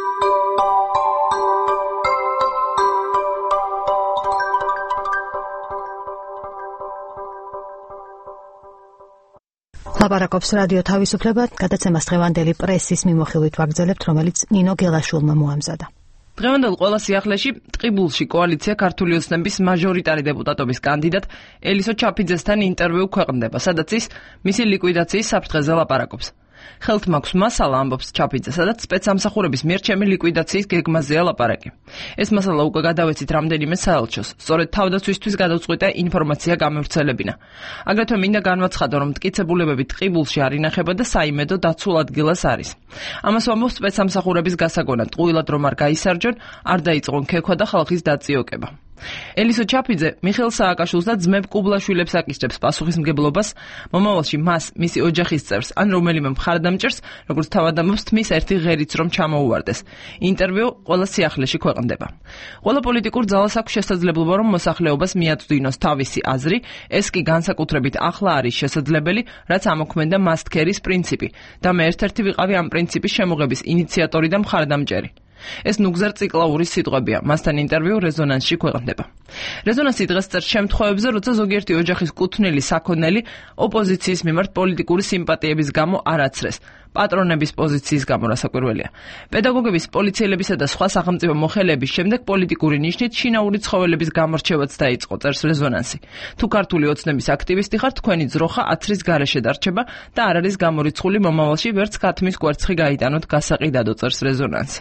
ლაპარაკობს რადიო თავისუფლება, გადაცემას დღევანდელი პრესის მიმოხილვით ვაგრძელებთ, რომელიც ნინო გელაშვილმა მოამზადა. დღევანდელ ყველა სიახლეში ტყიბულში კოალიცია ქართული ოცნების მაჟორიტარი დეპუტატობის კანდიდატ ელისო ჩაფიძესთან ინტერვიუ ქვეყნდება, სადაც ის მისი ლიკვიდაციის საფრთხეზე ლაპარაკობს. ხელთ მაქვს მასალა, ამბობს ჩაფიძე, სადაც სპეცსამსახურების მიერ ჩემი ლიკვიდაციის გეგმაზეა ლაპარაკი. ეს მასალა უკვე გადავეცით რამდენიმე საელჩოს. სწორედ თავდაცვისთვის გადავწყვიტე ინფორმაცია გამევრცელებინა. აგრეთვე მინდა განვაცხადო, რომ მტკიცებულებები ტყიბულში არ ინახება და საიმედო დაცულ ადგილას არის. ამას ვამბობ სპეცსამსახურების გასაგონად, ტყუილად რომ არ გაისარჯონ, არ დაიწყონ ქექვა და ხალხის დაწიოკება. ელისო ჩაფიძე მიხეილ სააკაშვილს და ძმებ კუბლაშვილებს აკისრებს პასუხისმგებლობას, მომავალში მას, მისი ოჯახის წევრს ან რომელიმე მხარდამჭერს, როგორც თავად ამბობს, თმის ერთი ღერიც რომ ჩამოუვარდეს. ინტერვიუ ყველა სიახლეში ქვეყნდება. ყველა პოლიტიკურ ძალას აქვს შესაძლებლობა, რომ მოსახლეობას მიაწვდინოს თავისი აზრი, ეს კი განსაკუთრებით ახლა არის შესაძლებელი, რაც ამოქმედა მასტქერის პრინციპი და მე ერთ-ერთი ვიყავი ამ პრინციპის შემოღების ინიციატორი და მხარდამჭერი. ეს ნუგზარ ციკლაური სიტყვებია, მასთან ინტერვიუ რეზონანსში ქვეყნდება. რეზონანსი დღეს წერს შემთხვევებზე, როცა ზოგიერთი ოჯახის კუთვნილი საქონელი ოპოზიციის მიმართ პოლიტიკური სიმპათიების გამო არ აცრეს, პატრონების პოზიციის გამო, რასაკვირველია. პედაგოგების, პოლიციელებისა და სხვა სახელმწიფო მოხელეების შემდეგ პოლიტიკური ნიშნით შინაური ცხოველების გამორჩევაც დაიწყო, წერს რეზონანსი. თუ ქართული ოცნების აქტივისტი ხართ, თქვენი ძროხა აცრის გარეშე დარჩება და არ არის გამორიცხული მომავალში ვერც ქათმის კვერცხი გაიტანოთ გასაყიდადო, წერს რეზონანსი.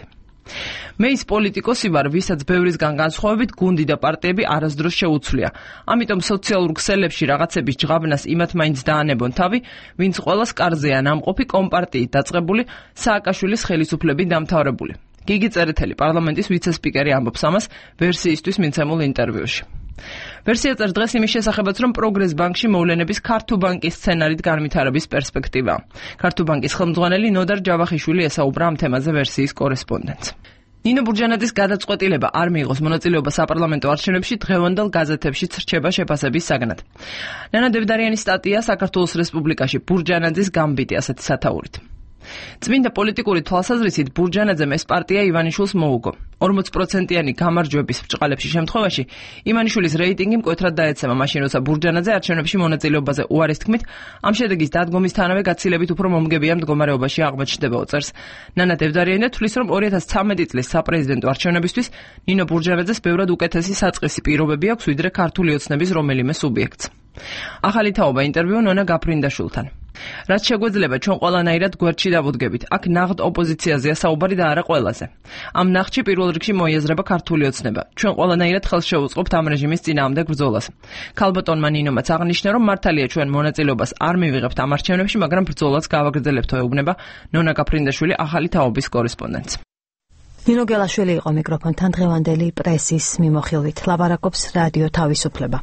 მე ის პოლიტიკოსი ვარ, ვისაც ბევრისგან განსხვავებით გუნდი და პარტიები არასდროს შეუცვლია. ამიტომ სოციალურ ქსელებში რაღაცების ჯღაბნას იმათ მაინც დაანებონ თავი, ვინც ყველას კარზეა ნამყოფი კომპარტიით დაწყებული სააკაშვილის ხელისუფლებით დამთავრებული. გიგი წერეთელი, პარლამენტის ვიცე-სპიკერი, ამბობს ამას ვერსიისთვის მიცემულ ინტერვიუში. ვერსია წერს დღეს იმის შესახებაც, რომ პროგრეს ბანკში მოვლენების ქართუბანკის სცენარით განვითარების პერსპექტივაა. ქართუბანკის ხელმძღვანელი ნოდარ ჯავახიშვილი ესაუბრა ამ თემაზე ვერსიის კორესპონდენტს. ნინო ბურჯანაძის გადაწყვეტილება არ მიიღოს მონაწილეობა საპარლამენტო არჩევნებში დღევანდელ გაზეთებშიც რჩება შეფასების საგნად. ნანა დევდარიანის სტატია საქართველოს რესპუბლიკაში ბურჯანაძის გამბიტი, ასეთი სათაურით. წმინდა პოლიტიკური თვალსაზრისით ბურჯანაძემ ეს პარტია ივანიშვილს მოუგო. 40%-იანი გამარჯვების ბრჭყალებში შემთხვევაში ივანიშვილის რეიტინგი მკვეთრად დაეცემა, მაშინ როცა ბურჯანაძე არჩევნებში მონაწილეობაზე უარის თქმით, ამ შედეგის დადგომისთანავე გაცილებით უფრო მომგებიან მდგომარეობაში აღმოჩნდებაო, წერს ნანა დევდარიანი და თვლის, რომ 2013 წლის საპრეზიდენტო არჩევნებისთვის ნინო ბურჯანაძეს ბევრად უკეთესი საწყისი პირობები აქვს, ვიდრე ქართული ოცნების რომელიმე სუბიექტს. ახალი თაობა ინტერვიუ ნონა გაფრინდაშვილთან. რაც შეგვეძლება ჩვენ ყველანაირად გვერდში დავუდგებით. აქ ნაღდ ოპოზიციაზეა საუბარი და არა ყველაზე. ამ ნახტში პირველ რიგში მოიაზრება ქართული ოცნება. ჩვენ ყველანაირად ხელს შევუწყობთ ამ რეჟიმის წინააღმდეგ ბრძოლას. ქალბატონმა ნინომაც აღნიშნა, რომ მართალია ჩვენ მონაწილეობას არ მივიღებთ ამ არჩევნებში, მაგრამ ბრძოლას გავაგრძელებთ, ეუბნება ნონა გაფრინდაშვილი, ახალი თაობის კორესპონდენტს. ნინო გელაშვილი იყო მიკროფონთან დღევანდელი პრესის მიმოხილვით. ლაპარაკობს რადიო თავისუფლება.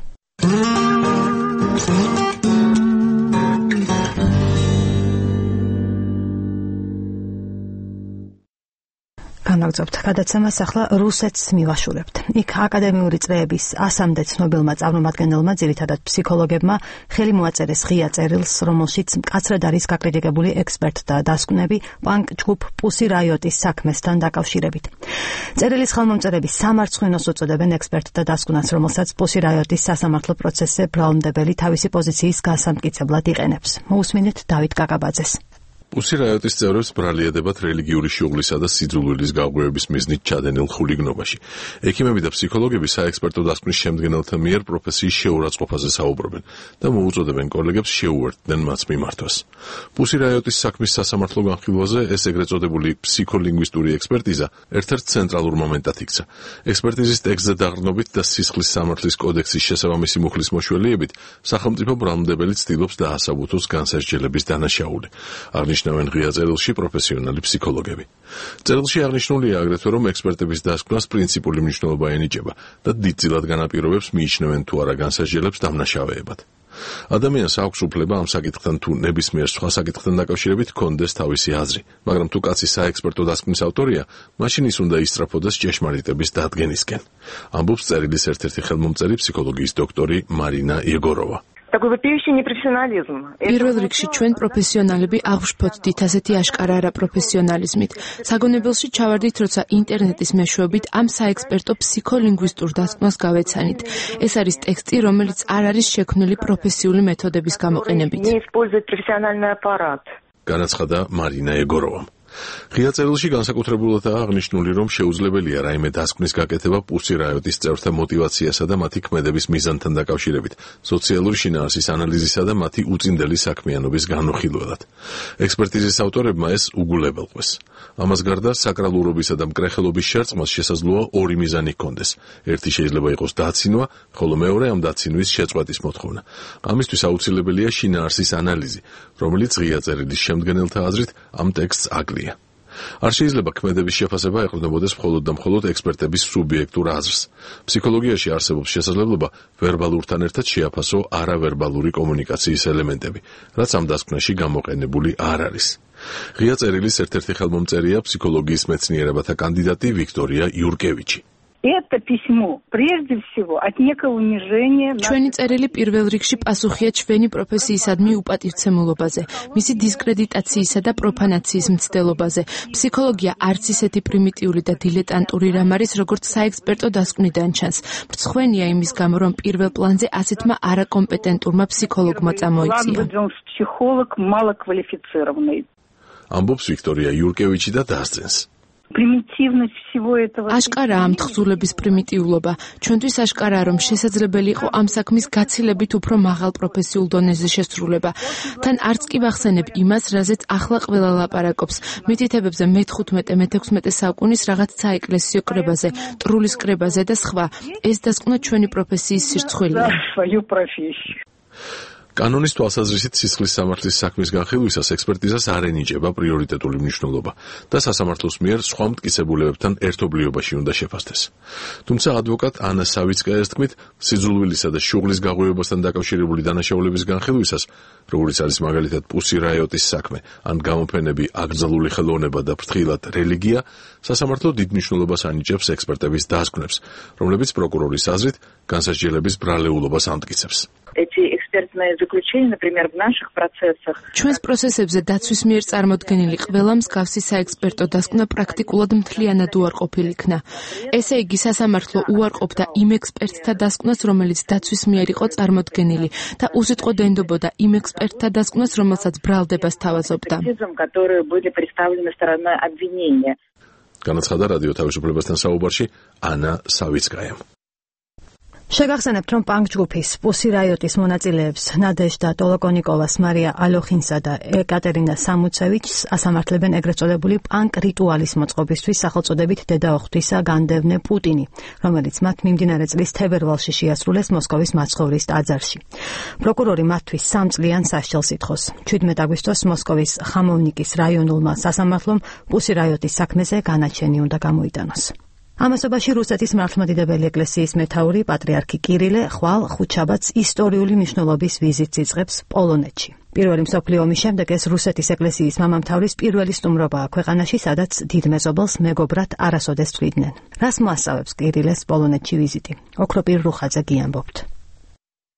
განაგზობთ გადაცემას ახლა რუსეთს მივაშურებთ. იქ აკადემიური წრეების 100-მდე ცნობილმა წარმომადგენელმა, ძირითადად ფსიქოლოგებმა, ხელი მოაწერეს ღია წერილს, რომელშიც მკაცრად არის გაკრიტიკებული ექსპერტთა დასკვნები პანკ ჯგუფ პუსი რაიოტის საქმესთან დაკავშირებით. წერილის ხელმომწერები სამარცხვინოს უწოდებენ ექსპერტთა დასკვნას, რომელსაც პუსი რაიოტის სასამართლო პროცესზე ბრალმდებელი თავისი პოზიციის გასამტკიცებლად იყენებს. მოусმინეთ დავით კაკაბაძეს. პუსი რაიოტის წევრებს ბრალი ედებათ რელიგიური შუღლისა და სიძულვილის გაღვივების მიზნით ჩადენილ ხულიგნობაში. ექიმები და ფსიქოლოგები საექსპერტო დასკვნის შემდგენელთა მიერ პროფესიის შეურაცხყოფაზე საუბრობენ და მოუწოდებენ კოლეგებს შეუერთდნენ მას მიმართვას. პუსი რაიოტის საქმის სასამართლო განხილვაზე ეს ეგრეთ წოდებული ფსიქოლინგვისტური ექსპერტიზა ერთ-ერთ ცენტრალურ მომენტად იქცა. ექსპერტიზის ტექსტზე დაყრდნობით და სისხლის სამართლის კოდექსის შესაბამისი მუხლის მოშველიებით სახელმწიფო ბრალმდებელი ცდილობს დაასაბუთოს განსასჯელების დანაშაული. აღნიშნავენ ღია წერილში პროფესიონალი ფსიქოლოგები. წერილში აღნიშნულია აგრეთვე, რომ ექსპერტების დასკვნას პრინციპული მნიშვნელობა ენიჭება და დიდწილად განაპირობებს მიიჩნევენ თუ არა განსასჯელებს დამნაშავეებად. ადამიანს აქვს უფლება ამ საკითხთან თუ ნებისმიერ სხვა საკითხთან დაკავშირებით ჰქონდეს თავისი აზრი, მაგრამ თუ კაცი საექსპერტო დასკვნის ავტორია, მაშინ ის უნდა ისწრაფოდეს ჭეშმარიტების დადგენისკენ. ამბობს წერილის ერთ-ერთი ხელმომწერი ფსიქოლოგიის დოქტორი მარინა იეგოროვა. პირველ რიგში ჩვენ პროფესიონალები აღვშფოთდით ასეთი აშკარა არაპროფესიონალიზმით. საგონებელში ჩავარდით, როცა ინტერნეტის მეშვეობით ამ საექსპერტო ფსიქოლინგვისტურ დასკვნას გავეცანით. ეს არის ტექსტი, რომელიც არ არის შექმნილი პროფესიული მეთოდების გამოყენებით. განაცხადა მარინა იეგოროვამ. ღია წერილში განსაკუთრებულადაა აღნიშნული, რომ შეუძლებელია რაიმე დასკვნის გაკეთება პუსი რაიოტის წევრთა мотиваციასა და მათი ქმედების მიზანთან დაკავშირებით, სოციალური შინაარსის ანალიზისა და მათი უწინდელი საქმიანობის განუხილველად. ექსპერტიზის ავტორებმა ეს უგულებელყვეს. ამას გარდა საკრალურობისა და მკრეხელობის შერწყმას შესაძლოა ორი მიზანი ჰქონდეს. ერთი შეიძლება იყოს დაცინვა, ხოლო მეორე ამ დაცინვის შეწყვეტის მოთხოვნა. ამისთვის აუცილებელია შინაარსის ანალიზი, რომელიც ღია წერილის შემდგენელთა აზრით ამ ტექსტს აკლია. არ შეიძლება ქმედების შეფასება ეყრდნობოდეს მხოლოდ და მხოლოდ ექსპერტების სუბიექტურ აზრს. ფსიქოლოგიაში არსებობს შესაძლებლობა ვერბალურთან ერთად შეაფასო არავერბალური კომუნიკაციის ელემენტები, რაც ამ დასკვნაში გამოყენებული არ არის. ღია წერილის ერთ-ერთი ხელმომწერია ფსიქოლოგიის მეცნიერებათა კანდიდატი ვიქტორია იურკევიჩი. Это письмо прежде всего от некого унижения. ჩვენი წერილი პირველ რიგში პასუხია ჩვენი პროფესიისადმი უპატივცემულობაზე, მისი დისკრედიტაციისა და პროფანაციის მცდელობაზე. ფსიქოლოგია არც ისეთი პრიმიტიული და დილეტანტური რამ არის, როგორც საექსპერტო დასკვნიდან ჩანს. მრცხვენია იმის გამო, რომ პირველ პლანზე ასეთმა არაკომპეტენტურმა ფსიქოლოგმა წამოიწია. ამბობს ვიქტორია იურკევიჩი და დასძენს. აშკარაა ამ თხზულების პრიმიტიულობა. ჩვენთვის აშკარაა, რომ შესაძლებელი იყო ამ საქმის გაცილებით უფრო მაღალ პროფესიულ დონეზე შესრულება. თან არც კი ვახსენებ იმას, რაზეც ახლა ყველა ლაპარაკობს. მითითებებზე მე-15-მე-16 საუკუნის რაღაც საეკლესიო კრებაზე, ტრულის კრებაზე და სხვა. ეს დასკვნა ჩვენი პროფესიის სირცხვილია. კანონის თვალსაზრისით სისხლის სამართლის საქმის განხილვისას ექსპერტიზას არ ენიჭება პრიორიტეტული მნიშვნელობა და სასამართლოს მიერ სხვა მტკიცებულებებთან ერთობლიობაში უნდა შეფასდეს. თუმცა ადვოკატ ანა სავიცკაიას თქმით, სიძულვილისა და შუღლის გაღვივებასთან დაკავშირებული დანაშაულების განხილვისას, როგორც არის მაგალითად პუსი რაიოტის საქმე, ან გამოფენები, აკრძალული ხელოვნება და ფრთხილად რელიგია, სასამართლო დიდ მნიშვნელობას ანიჭებს ექსპერტების დასკვნებს, რომლებიც პროკურორის აზრით განსასჯელების ბრალეულობას ამტკიცებს. Эти экспертные заключения, например, в наших процессах. ჩვენს პროცესებზე დაცვის მიერ წარმოდგენილი ყველა მსგავსი საექსპერტო დასკვნა პრაქტიკულად მთლიანად უარყოფილ იქნა. ესე იგი, სასამართლო უარყოფდა იმ ექსპერტთა დასკვნას, რომელიც დაცვის მიერ იყო წარმოდგენილი და უსიტყვოდ ენდობოდა იმ ექსპერტთა დასკვნას, რომელსაც ბრალდებას თავაზობდა. которые были представлены стороной обвинения. განაცხადა რადიო თავისუფლებასთან საუბარში ანა სავიცკაიამ. შეგახსენებთ, რომ პანკ ჯგუფის პუსი რაიოტის მონაწილეებს ნადეჟდა დოლოკონიკოვას, მარია ალოხინსა და ეკატერინა სამუცევიჩს ასამართლებენ ეგრეთ წოდებული პანკ რიტუალის მოწყობისთვის სახელწოდებით დედაოხთვისა განდევნე პუტინი, რომელიც მათ მიმდინარე წლის თებერვალში შეასრულეს მოსკოვის მაცხოვრის ტაძარში. პროკურორი მათთვის 3 წლიან სასჯელს ითხოვს. 17 აგვისტოს მოსკოვის ხამოვნიკის რაიონულმა სასამართლომ პუსი რაიოტის საქმეზე განაჩენი უნდა გამოიტანოს. ამასობაში რუსეთის მართლმადიდებელი ეკლესიის მეთაური პატრიარქი კირილე ხვალ ხუთშაბათს ისტორიული მნიშვნელობის ვიზიტს იწყებს პოლონეთში. პირველი მსოფლიო ომის შემდეგ ეს რუსეთის ეკლესიის მამამთავრის პირველი სტუმრობაა ქვეყანაში, სადაც დიდ მეზობელს მეგობრად არასოდეს თვლიდნენ. რას მოასწავებს კირილეს პოლონეთში ვიზიტი? ოქროპირ რუხაძე გიამბობთ.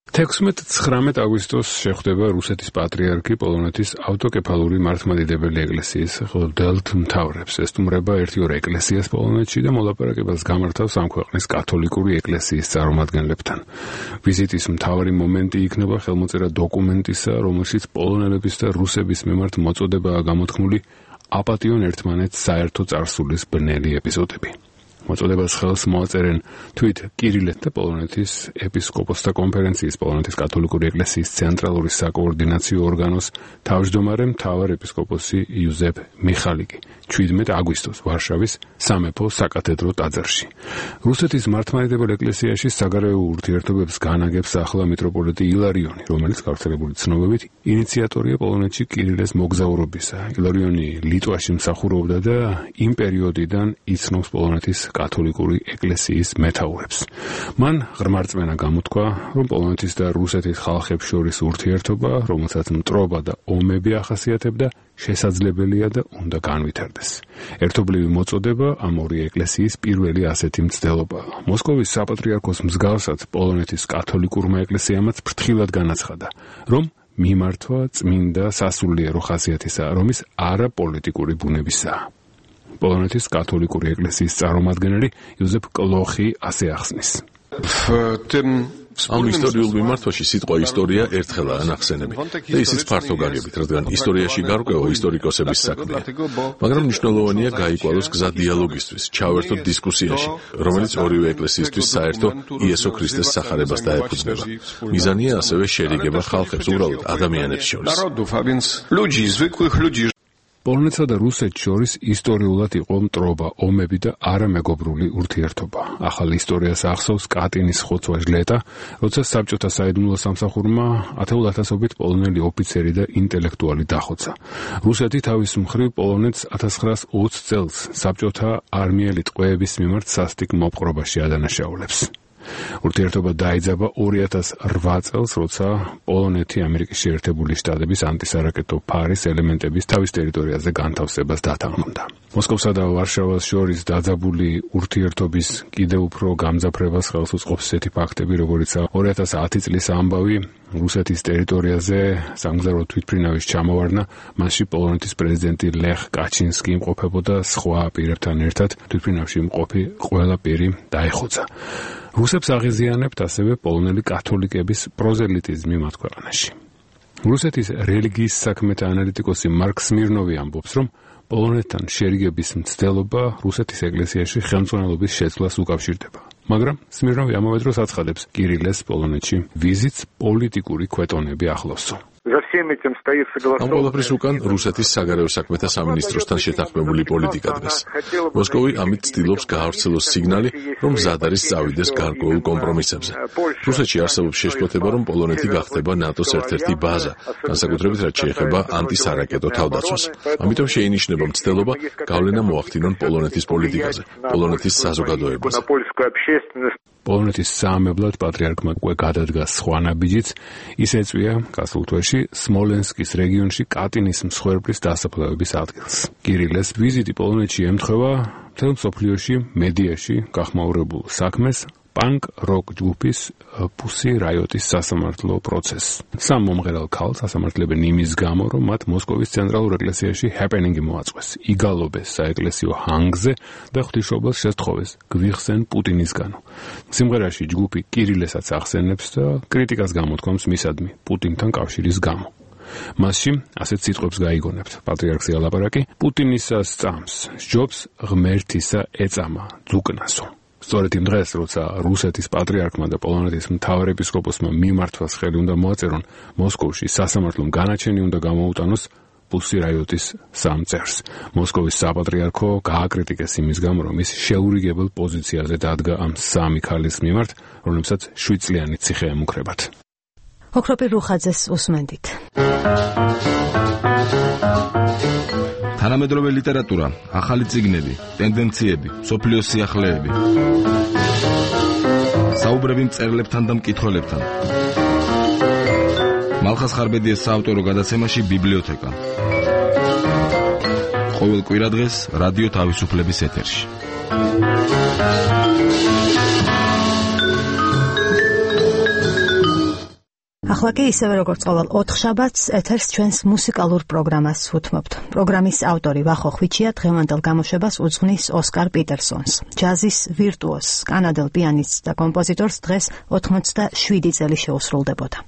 16-19 აგვისტოს შეხვდება რუსეთის პატრიარქი პოლონეთის ავტოკეფალური მართლმადიდებელი ეკლესიის ღმრთ მთავრებს. ესტუმრება 1-2 ეკლესიას პოლონეთში და მოლაპარაკებას გამართავს ამ ქვეყნის კათოლიკური ეკლესიის წარმომადგენლებთან. ვიზიტის მთავარი მომენტი იქნება ხელმოწერა დოკუმენტისა, რომელშიც პოლონელების და რუსების მიმართ მოწოდებაა გამოთქმული აპატიონ ერთმანეთს საერთო წარსულის ბნელი ეპიზოდები. მოწოდებას ხელს მოაწერენ თვით კირილეთ და პოლონეთის ეპისკოპოსთა კონფერენციის პოლონეთის კათოლიკური ეკლესიის ცენტრალური საკოორდინაციო ორგანოს თავმჯდომარე მთავარ ეპისკოპოსი იუზეფ მიხალიკი 17 აგვისტოს ვარშავის სამეფო საკათედრო ტაძარში. რუსეთის მართლმადიდებელ ეკლესიაში საგარეო ურთიერთობებს განაგებს ახლა მიტროპოლიტი ილარიონი, რომელიც გავრცელებული ცნობებით ინიციატორია პოლონეთში კირილეს მოგზაურობისა. ილარიონი ლიტვაში მსახურობდა და იმ პერიოდიდან იცნობს პოლონეთის კათოლიკური ეკლესიის მეთაურებს. მან ღრმა რწმენა გამოთქვა, რომ პოლონეთის და რუსეთის ხალხებს შორის ურთიერთობა, რომელსაც მტრობა და ომები ახასიათებდა, შესაძლებელია და უნდა განვითარდეს. ერთობლივი მოწოდება ამ ორი ეკლესიის პირველი ასეთი მცდელობაა. მოსკოვის საპატრიარქოს მსგავსად პოლონეთის კათოლიკურმა ეკლესიამაც ფრთხილად განაცხადა, რომ მიმართვა წმინდა სასულიერო ხასიათისაა, რომის არა პოლიტიკური ბუნებისაა. პოლონეთის კათოლიკური ეკლესიის წარმომადგენელი იუზეფ კლოხი ასე ახსნის. ამ ისტორიულ მიმართვაში სიტყვა ისტორია ერთხელაა ნახსენები და ისიც ფართო გაგებით, რადგან ისტორიაში გარკვევა ისტორიკოსების საქმეა. მაგრამ მნიშვნელოვანია გაიკვალოს გზა დიალოგისთვის, ჩავერთოთ დისკუსიაში, რომელიც ორივე ეკლესიისთვის საერთო იესო ქრისტეს სახარებას დაეფუძნება. მიზანია ასევე შერიგება ხალხებს, უბრალოდ ადამიანებს შორის. პოლონეთსა და რუსეთს შორის ისტორიულად იყო მტრობა, ომები და არამეგობრული ურთიერთობა. ახალ ისტორიას ახსოვს კატინის ხოცვა ჟლეტა, როცა საბჭოთა საიდუმლო სამსახურმა ათეულათასობით პოლონელი ოფიცერი და ინტელექტუალი დახოცა. რუსეთი თავის მხრივ პოლონეთს 1920 წელს საბჭოთა არმიელი ტყვეების მიმართ სასტიკ მოპყრობაში ადანაშაულებს. ურთიერთობა დაიძაბა 2008 წელს, როცა პოლონეთი ამერიკის შეერთებული შტატების ანტისარაკეტო ფარის ელემენტების თავის ტერიტორიაზე განთავსებას დათანხმდა. მოსკოვსა და ვარშავას შორის დაძაბული ურთიერთობის კიდევ უფრო გამძაფრებას ხელს უწყობს ესეთი ფაქტები, როგორიცაა 2010 წლის ამბავი რუსეთის ტერიტორიაზე სამგზავრო თვითმფრინავის ჩამოვარდნა, მასში პოლონეთის პრეზიდენტი ლეხ კაჩინსკი იმყოფებოდა სხვა პირებთან ერთად, თვითმფრინავში მყოფი ყველა პირი დაეხოცა. რუსებს აღიზიანებთ ასევე პოლონელი კათოლიკების პროზელიტიზმი მათ ქვეყანაში. რუსეთის რელიგიის საქმეთა ანალიტიკოსი მარკ სმირნოვი ამბობს, რომ პოლონეთთან შერიგების მცდელობა რუსეთის ეკლესიაში ხელმძღვანელობის შეცვლას უკავშირდება. მაგრამ სმირნოვი ამავე დროს აცხადებს, კირილეს პოლონეთში ვიზიტს პოლიტიკური ქვეტონები ახლავსო. ამ ყველაფრის უკან რუსეთის საგარეო საქმეთა სამინისტროსთან შეთანხმებული პოლიტიკა დგას. მოსკოვი ამით ცდილობს გაავრცელოს სიგნალი, რომ მზად არის წავიდეს გარკვეულ კომპრომისებზე. რუსეთში არსებობს შეშფოთება, რომ პოლონეთი გახდება ნატოს ერთ-ერთი ბაზა, განსაკუთრებით რაც შეეხება ანტისარაკეტო თავდაცვას. ამიტომ შეინიშნება მცდელობა გავლენა მოახდინონ პოლონეთის პოლიტიკაზე, პოლონეთის საზოგადოებაზე. პოლონეთის საამებლად პატრიარქმა უკვე გადადგა სხვა ნაბიჯიც, ის ეწვია გასულ თვეში სმოლენსკის რეგიონში კატინის მსხვერპლის დასაფლავების ადგილს. კირილეს ვიზიტი პოლონეთში ემთხვევა მთელ მსოფლიოში მედიაში გახმაურებულ საქმეს პანკ როკ ჯგუფის პუსი რაიოტის სასამართლო პროცესს. სამ მომღერალ ქალს ასამართლებენ იმის გამო, რომ მათ მოსკოვის ცენტრალურ ეკლესიაში ჰეპენინგი მოაწყვეს, იგალობეს საეკლესიო ჰანგზე და ღვთისმშობელს შესთხოვეს გვიხსენ პუტინისგანო. სიმღერაში ჯგუფი კირილესაც ახსენებს და კრიტიკას გამოთქვამს მისადმი პუტინთან კავშირის გამო. მასში ასეთ სიტყვებს გაიგონებთ. პატრიარქი ალაპარაკი პუტინისას წამს, სჯობს ღმერთისა ეწამა, ძუკნასო. სწორედ იმ დღეს, როცა რუსეთის პატრიარქმა და პოლონეთის მთავარ ეპისკოპოსმა მიმართვას ხელი უნდა მოაწერონ, მოსკოვში სასამართლომ განაჩენი უნდა გამოუტანოს პუსი რაიოტის სამ წერს. მოსკოვის საპატრიარქო გააკრიტიკეს იმის გამო, რომ ის შეურიგებელ პოზიციაზე დადგა ამ სამი ქალის მიმართ, რომლებსაც 7 წლიანი ციხე ემუქრებათ. ოქროპირ რუხაძეს უსმენდით. თანამედროვე ლიტერატურა, ახალი წიგნები, ტენდენციები, სოფლიოს სიახლეები. საუბრები მწერლებთან და მკითხველებთან. მალხას ხარბედიეს საავტორო გადაცემაში ბიბლიოთეკა. ყოველ კვირადღეს რადიო თავისუფლების ეთერში. ახლა კი ისევე როგორც ყოველ 4 შაბათს ეთერს ჩვენს მუსიკალურ პროგრამას უთმობთ. პროგრამის ავტორი ვახო ხვიჩია დღევანდელ გამოშვებას უძღვნის ოსკარ პიტერსონს. ჯაზის ვირტუოზს, კანადელ პიანისტს და კომპოზიტორს დღეს 87 წელი შეუსრულდებოდა.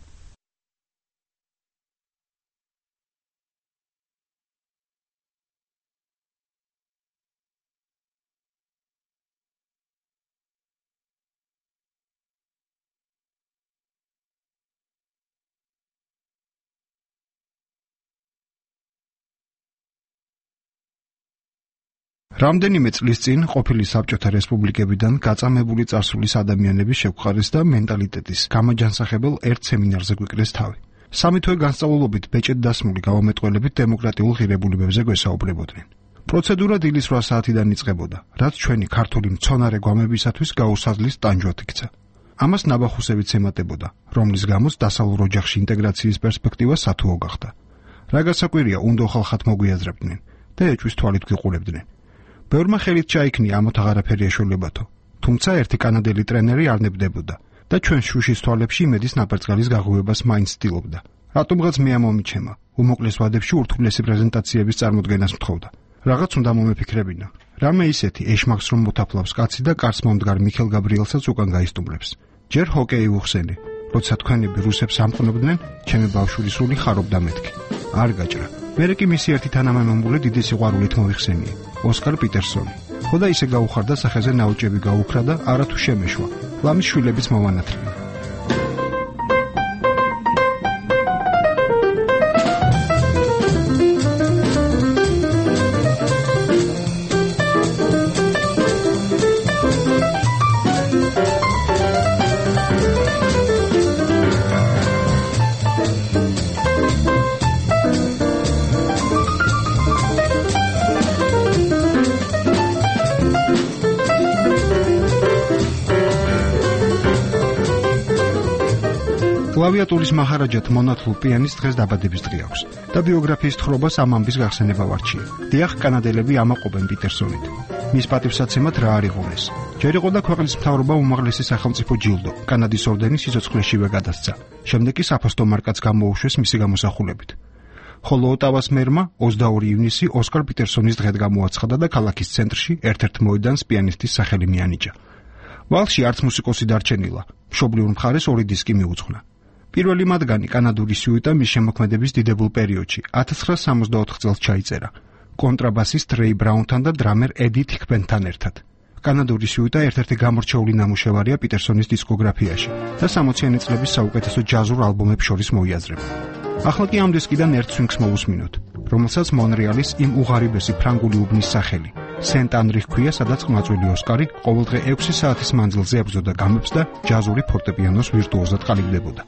რამდენიმე წლის წინ ყოფილი საბჭოთა რესპუბლიკებიდან გაწამებული წარსულის ადამიანების შეგვყარეს და მენტალიტეტის გამაჯანსაღებელ ერთ სემინარზე გვიკრეს თავი. 3 თვე განსწავლულობით ბეჭედ დასმული გამომეტყველებით დემოკრატიულ ღირებულებებზე გვესაუბრებოდნენ. პროცედურა დილის 8 საათიდან იწყებოდა, რაც ჩვენი ქართული მცონარე გვამებისათვის გაუსაზლის ტანჯვად იქცა. ამას ნაბახუსევიც ემატებოდა, რომლის გამოც დასავლურ ოჯახში ინტეგრაციის პერსპექტივა სათუო გახდა. რა გასაკვირია, უნდა ხალხად მოგვიაზრებდნენ და ეჭვის თვალით გვიყურებდნენ. ბევრმა ხელით ჩაიქნია ამათ აღარაფერი ეშველებათო, თუმცა ერთი კანადელი ტრენერი არ ნებდებოდა და ჩვენ შუშის თვალებში იმედის ნაპერწკალის გაღვივებას მაინც ცდილობდა. რატომღაც მე ამომიჩემა, უმოკლეს ვადებში ურთულესი პრეზენტაციების წარმოდგენას მთხოვდა. რაღაც უნდა მომეფიქრებინა. რამე ისეთი ეშმაკს რომ მოთაფლავს კაცი და კარს მომდგარ მიხელ გაბრიელსაც უკან გაისტუმრებს. ჯერ ჰოკეი ვუხსენი, როცა თქვენები რუსებს ამყნობდნენ, ჩემი ბავშვური სული ხარობდა მეთქი. არ გაჭრა. მერე კი მისი ერთი თანამემამულე დიდი სიყვარულით მოიხსენია, ოსკარ პიტერსონი. ხოდა ისე გაუხარდა სახეზე ნაოჭები გაუხრა და არათუ შემეშვა. ლამის შვილებიც მოვანათლია. კლავიატურის მაჰარაჯად მონათლულ პიანისტს დღეს დაბადების დღე აქვს და ბიოგრაფიის თხრობას ამ ამბის გახსენება ვარჩია. დიახ, კანადელები ამაყობენ პიტერსონით. მის პატივსაცემად რა არ იღონეს. ჯერ იყო და ქვეყნის მთავრობა უმაღლესი სახელმწიფო ჯილდო, კანადის ორდენი სიცოცხლეშივე გადასცა. შემდეგ კი საფოსტო მარკაც გამოუშვეს მისი გამოსახულებით. ხოლო ოტავას მერმა 22 ივნისი ოსკარ პიტერსონის დღედ გამოაცხადა და ქალაქის ცენტრში ერთ-ერთ მოედანს პიანისტის სახელი მიანიჭა. ვალში არც მუსიკოსი დარჩენილა, მშობლიურ მხარეს 2 დისკი მიუძღვნა. პირველი მათგანი კანადური სიუიტა მის შემოქმედების დიდებულ პერიოდში 1964 წელს ჩაიწერა კონტრაბასისტ რეი ბრაუნთან და დრამერ ედი თიქბენთან ერთად. კანადური სიუიტა ერთ-ერთი გამორჩეული ნამუშევარია პიტერსონის დისკოგრაფიაში და 60-იანი წლების საუკეთესო ჯაზურ ალბომებს შორის მოიაზრება. ახლა კი ამ დისკიდან ერთ სვინგს მოვუსმინოთ, რომელსაც მონრეალის იმ უღარიბესი ფრანგული უბნის სახელი სენტ ანრი ჰქვია, სადაც ყმაწვილი ოსკარი ყოველდღე 6 საათის მანძილზე ებრძოდა გამებს და ჯაზური ფორტეპიანოს ვირტუოზად ყალიბდებოდა.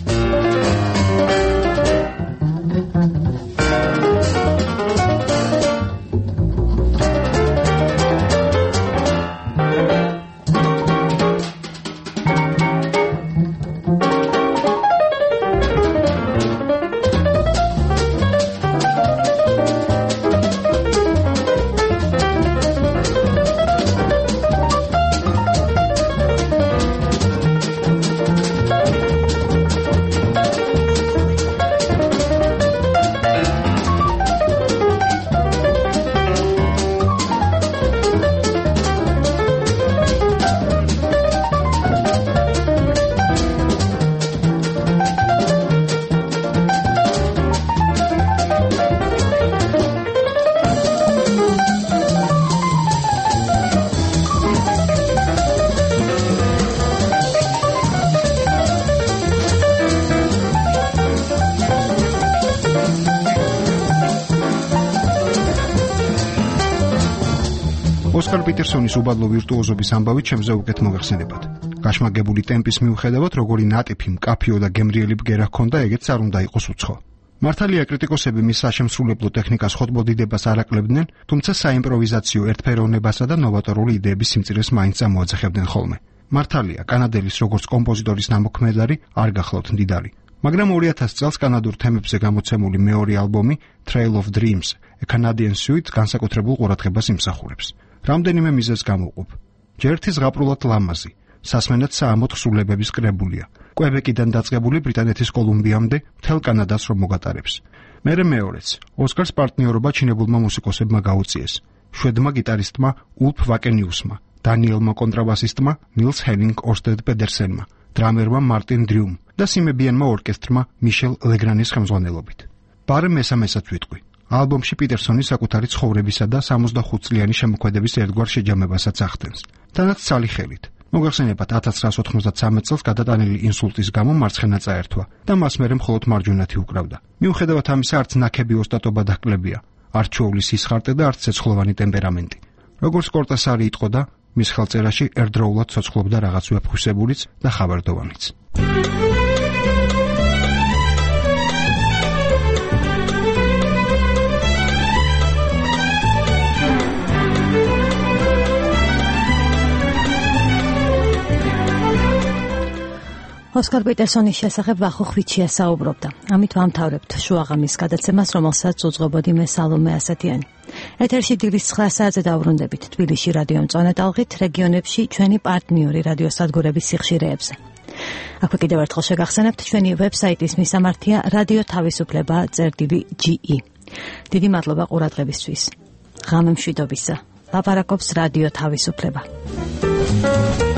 ოსკარ პიტერსონის უბადლო ვირტუოზობის ამბავი ჩემზე უკეთ მოგეხსენებათ. გაშმაგებული ტემპის მიუხედავად, როგორი ნატიფი, მკაფიო და გემრიელი ბგერა ჰქონდა, ეგეც არ უნდა იყოს უცხო. მართალია, კრიტიკოსები მის საშემსრულებლო ტექნიკას ხոտბოდიდებას არ აკლებდნენ, თუმცა საიმპროვიზაციო ერთფეროვნებასა და ნოვატორული იდეების სიმწირეს მაინც ამოაძახებდნენ ხოლმე. მართალია, კანადელის როგორც კომპოზიტორის ნამოქმედარი არ გახლავთ მდიდარი. მაგრამ 2000 წელს კანადურ თემებზე გამოცემული მეორე ალბომი Trail of Dreams, A Canadian Suite განსაკუთრებულ ყურადღებას იმსახურებს. რამდენიმე მიზეზს გამოვყოფ. ჯერ ერთი ზღაპრულად ლამაზი, სასმენად საამო თხზულებების კრებულია. კვებეკიდან დაწყებული ბრიტანეთის კოლუმბიამდე მთელ კანადას რომ მოგატარებს. მერე მეორეც, ოსკარს პარტნიორობა ჩინებულმა მუსიკოსებმა გაუწიეს. შვედმა გიტარისტმა ულფ ვაკენიუსმა, დანიელმა კონტრაბასისტმა ნილს ჰენინგ ორსტედ პედერსენმა, დრამერმა მარტინ დრიუმ და სიმებიანმა ორკესტრმა მიშელ ლეგრანის ხელმძღვანელობით. ბარემ მესამესაც ვიტყვი. ალბომში პიტერსონი საკუთარი ცხოვრებისა და 65 წლიანი შემოქმედების ერთგვარ შეჯამებასაც ახდენს. თანაც ცალი ხელით. მოგახსენებათ 1993 წელს გადატანილი ინსულტის გამო მარცხენა წაერთვა და მას მერე მხოლოდ მარჯვენათი უკრავდა. მიუხედავად ამისა, არც ნაქები ოსტატობა დაკლებია, არც ჩვეულის სისხარტე და არც ცეცხლოვანი ტემპერამენტი. როგორც კორტასარი იტყოდა, მის ხელწერაში ერთდროულად ცოცხლობდა რაღაც ვეფხვისებურიც და ხაბარდოვანიც. ოსკარ პიტერსონის შესახებ ვახუხვიჩია საუბრობდა. ამით ვამთავრებთ შუაღამის გადაცემას, რომელსაც უძღვებოდი მე სალომე ასათიანი. ეთერში დილის 9 საათზე დაუბრუნდებით თბილისში რადიო მწვანე ტალღით, რეგიონებში ჩვენი პარტნიორი რადიოსადგურების სიხშირეებზე. აქვე კიდევ ერთხელ შეგახსენებთ ჩვენი ვებსაიტის მისამართია radio.tavisupleba.ge. დიდი მადლობა ყურადღებისთვის. ღამე მშვიდობისა. ლაპარაკობს რადიო თავისუფლება.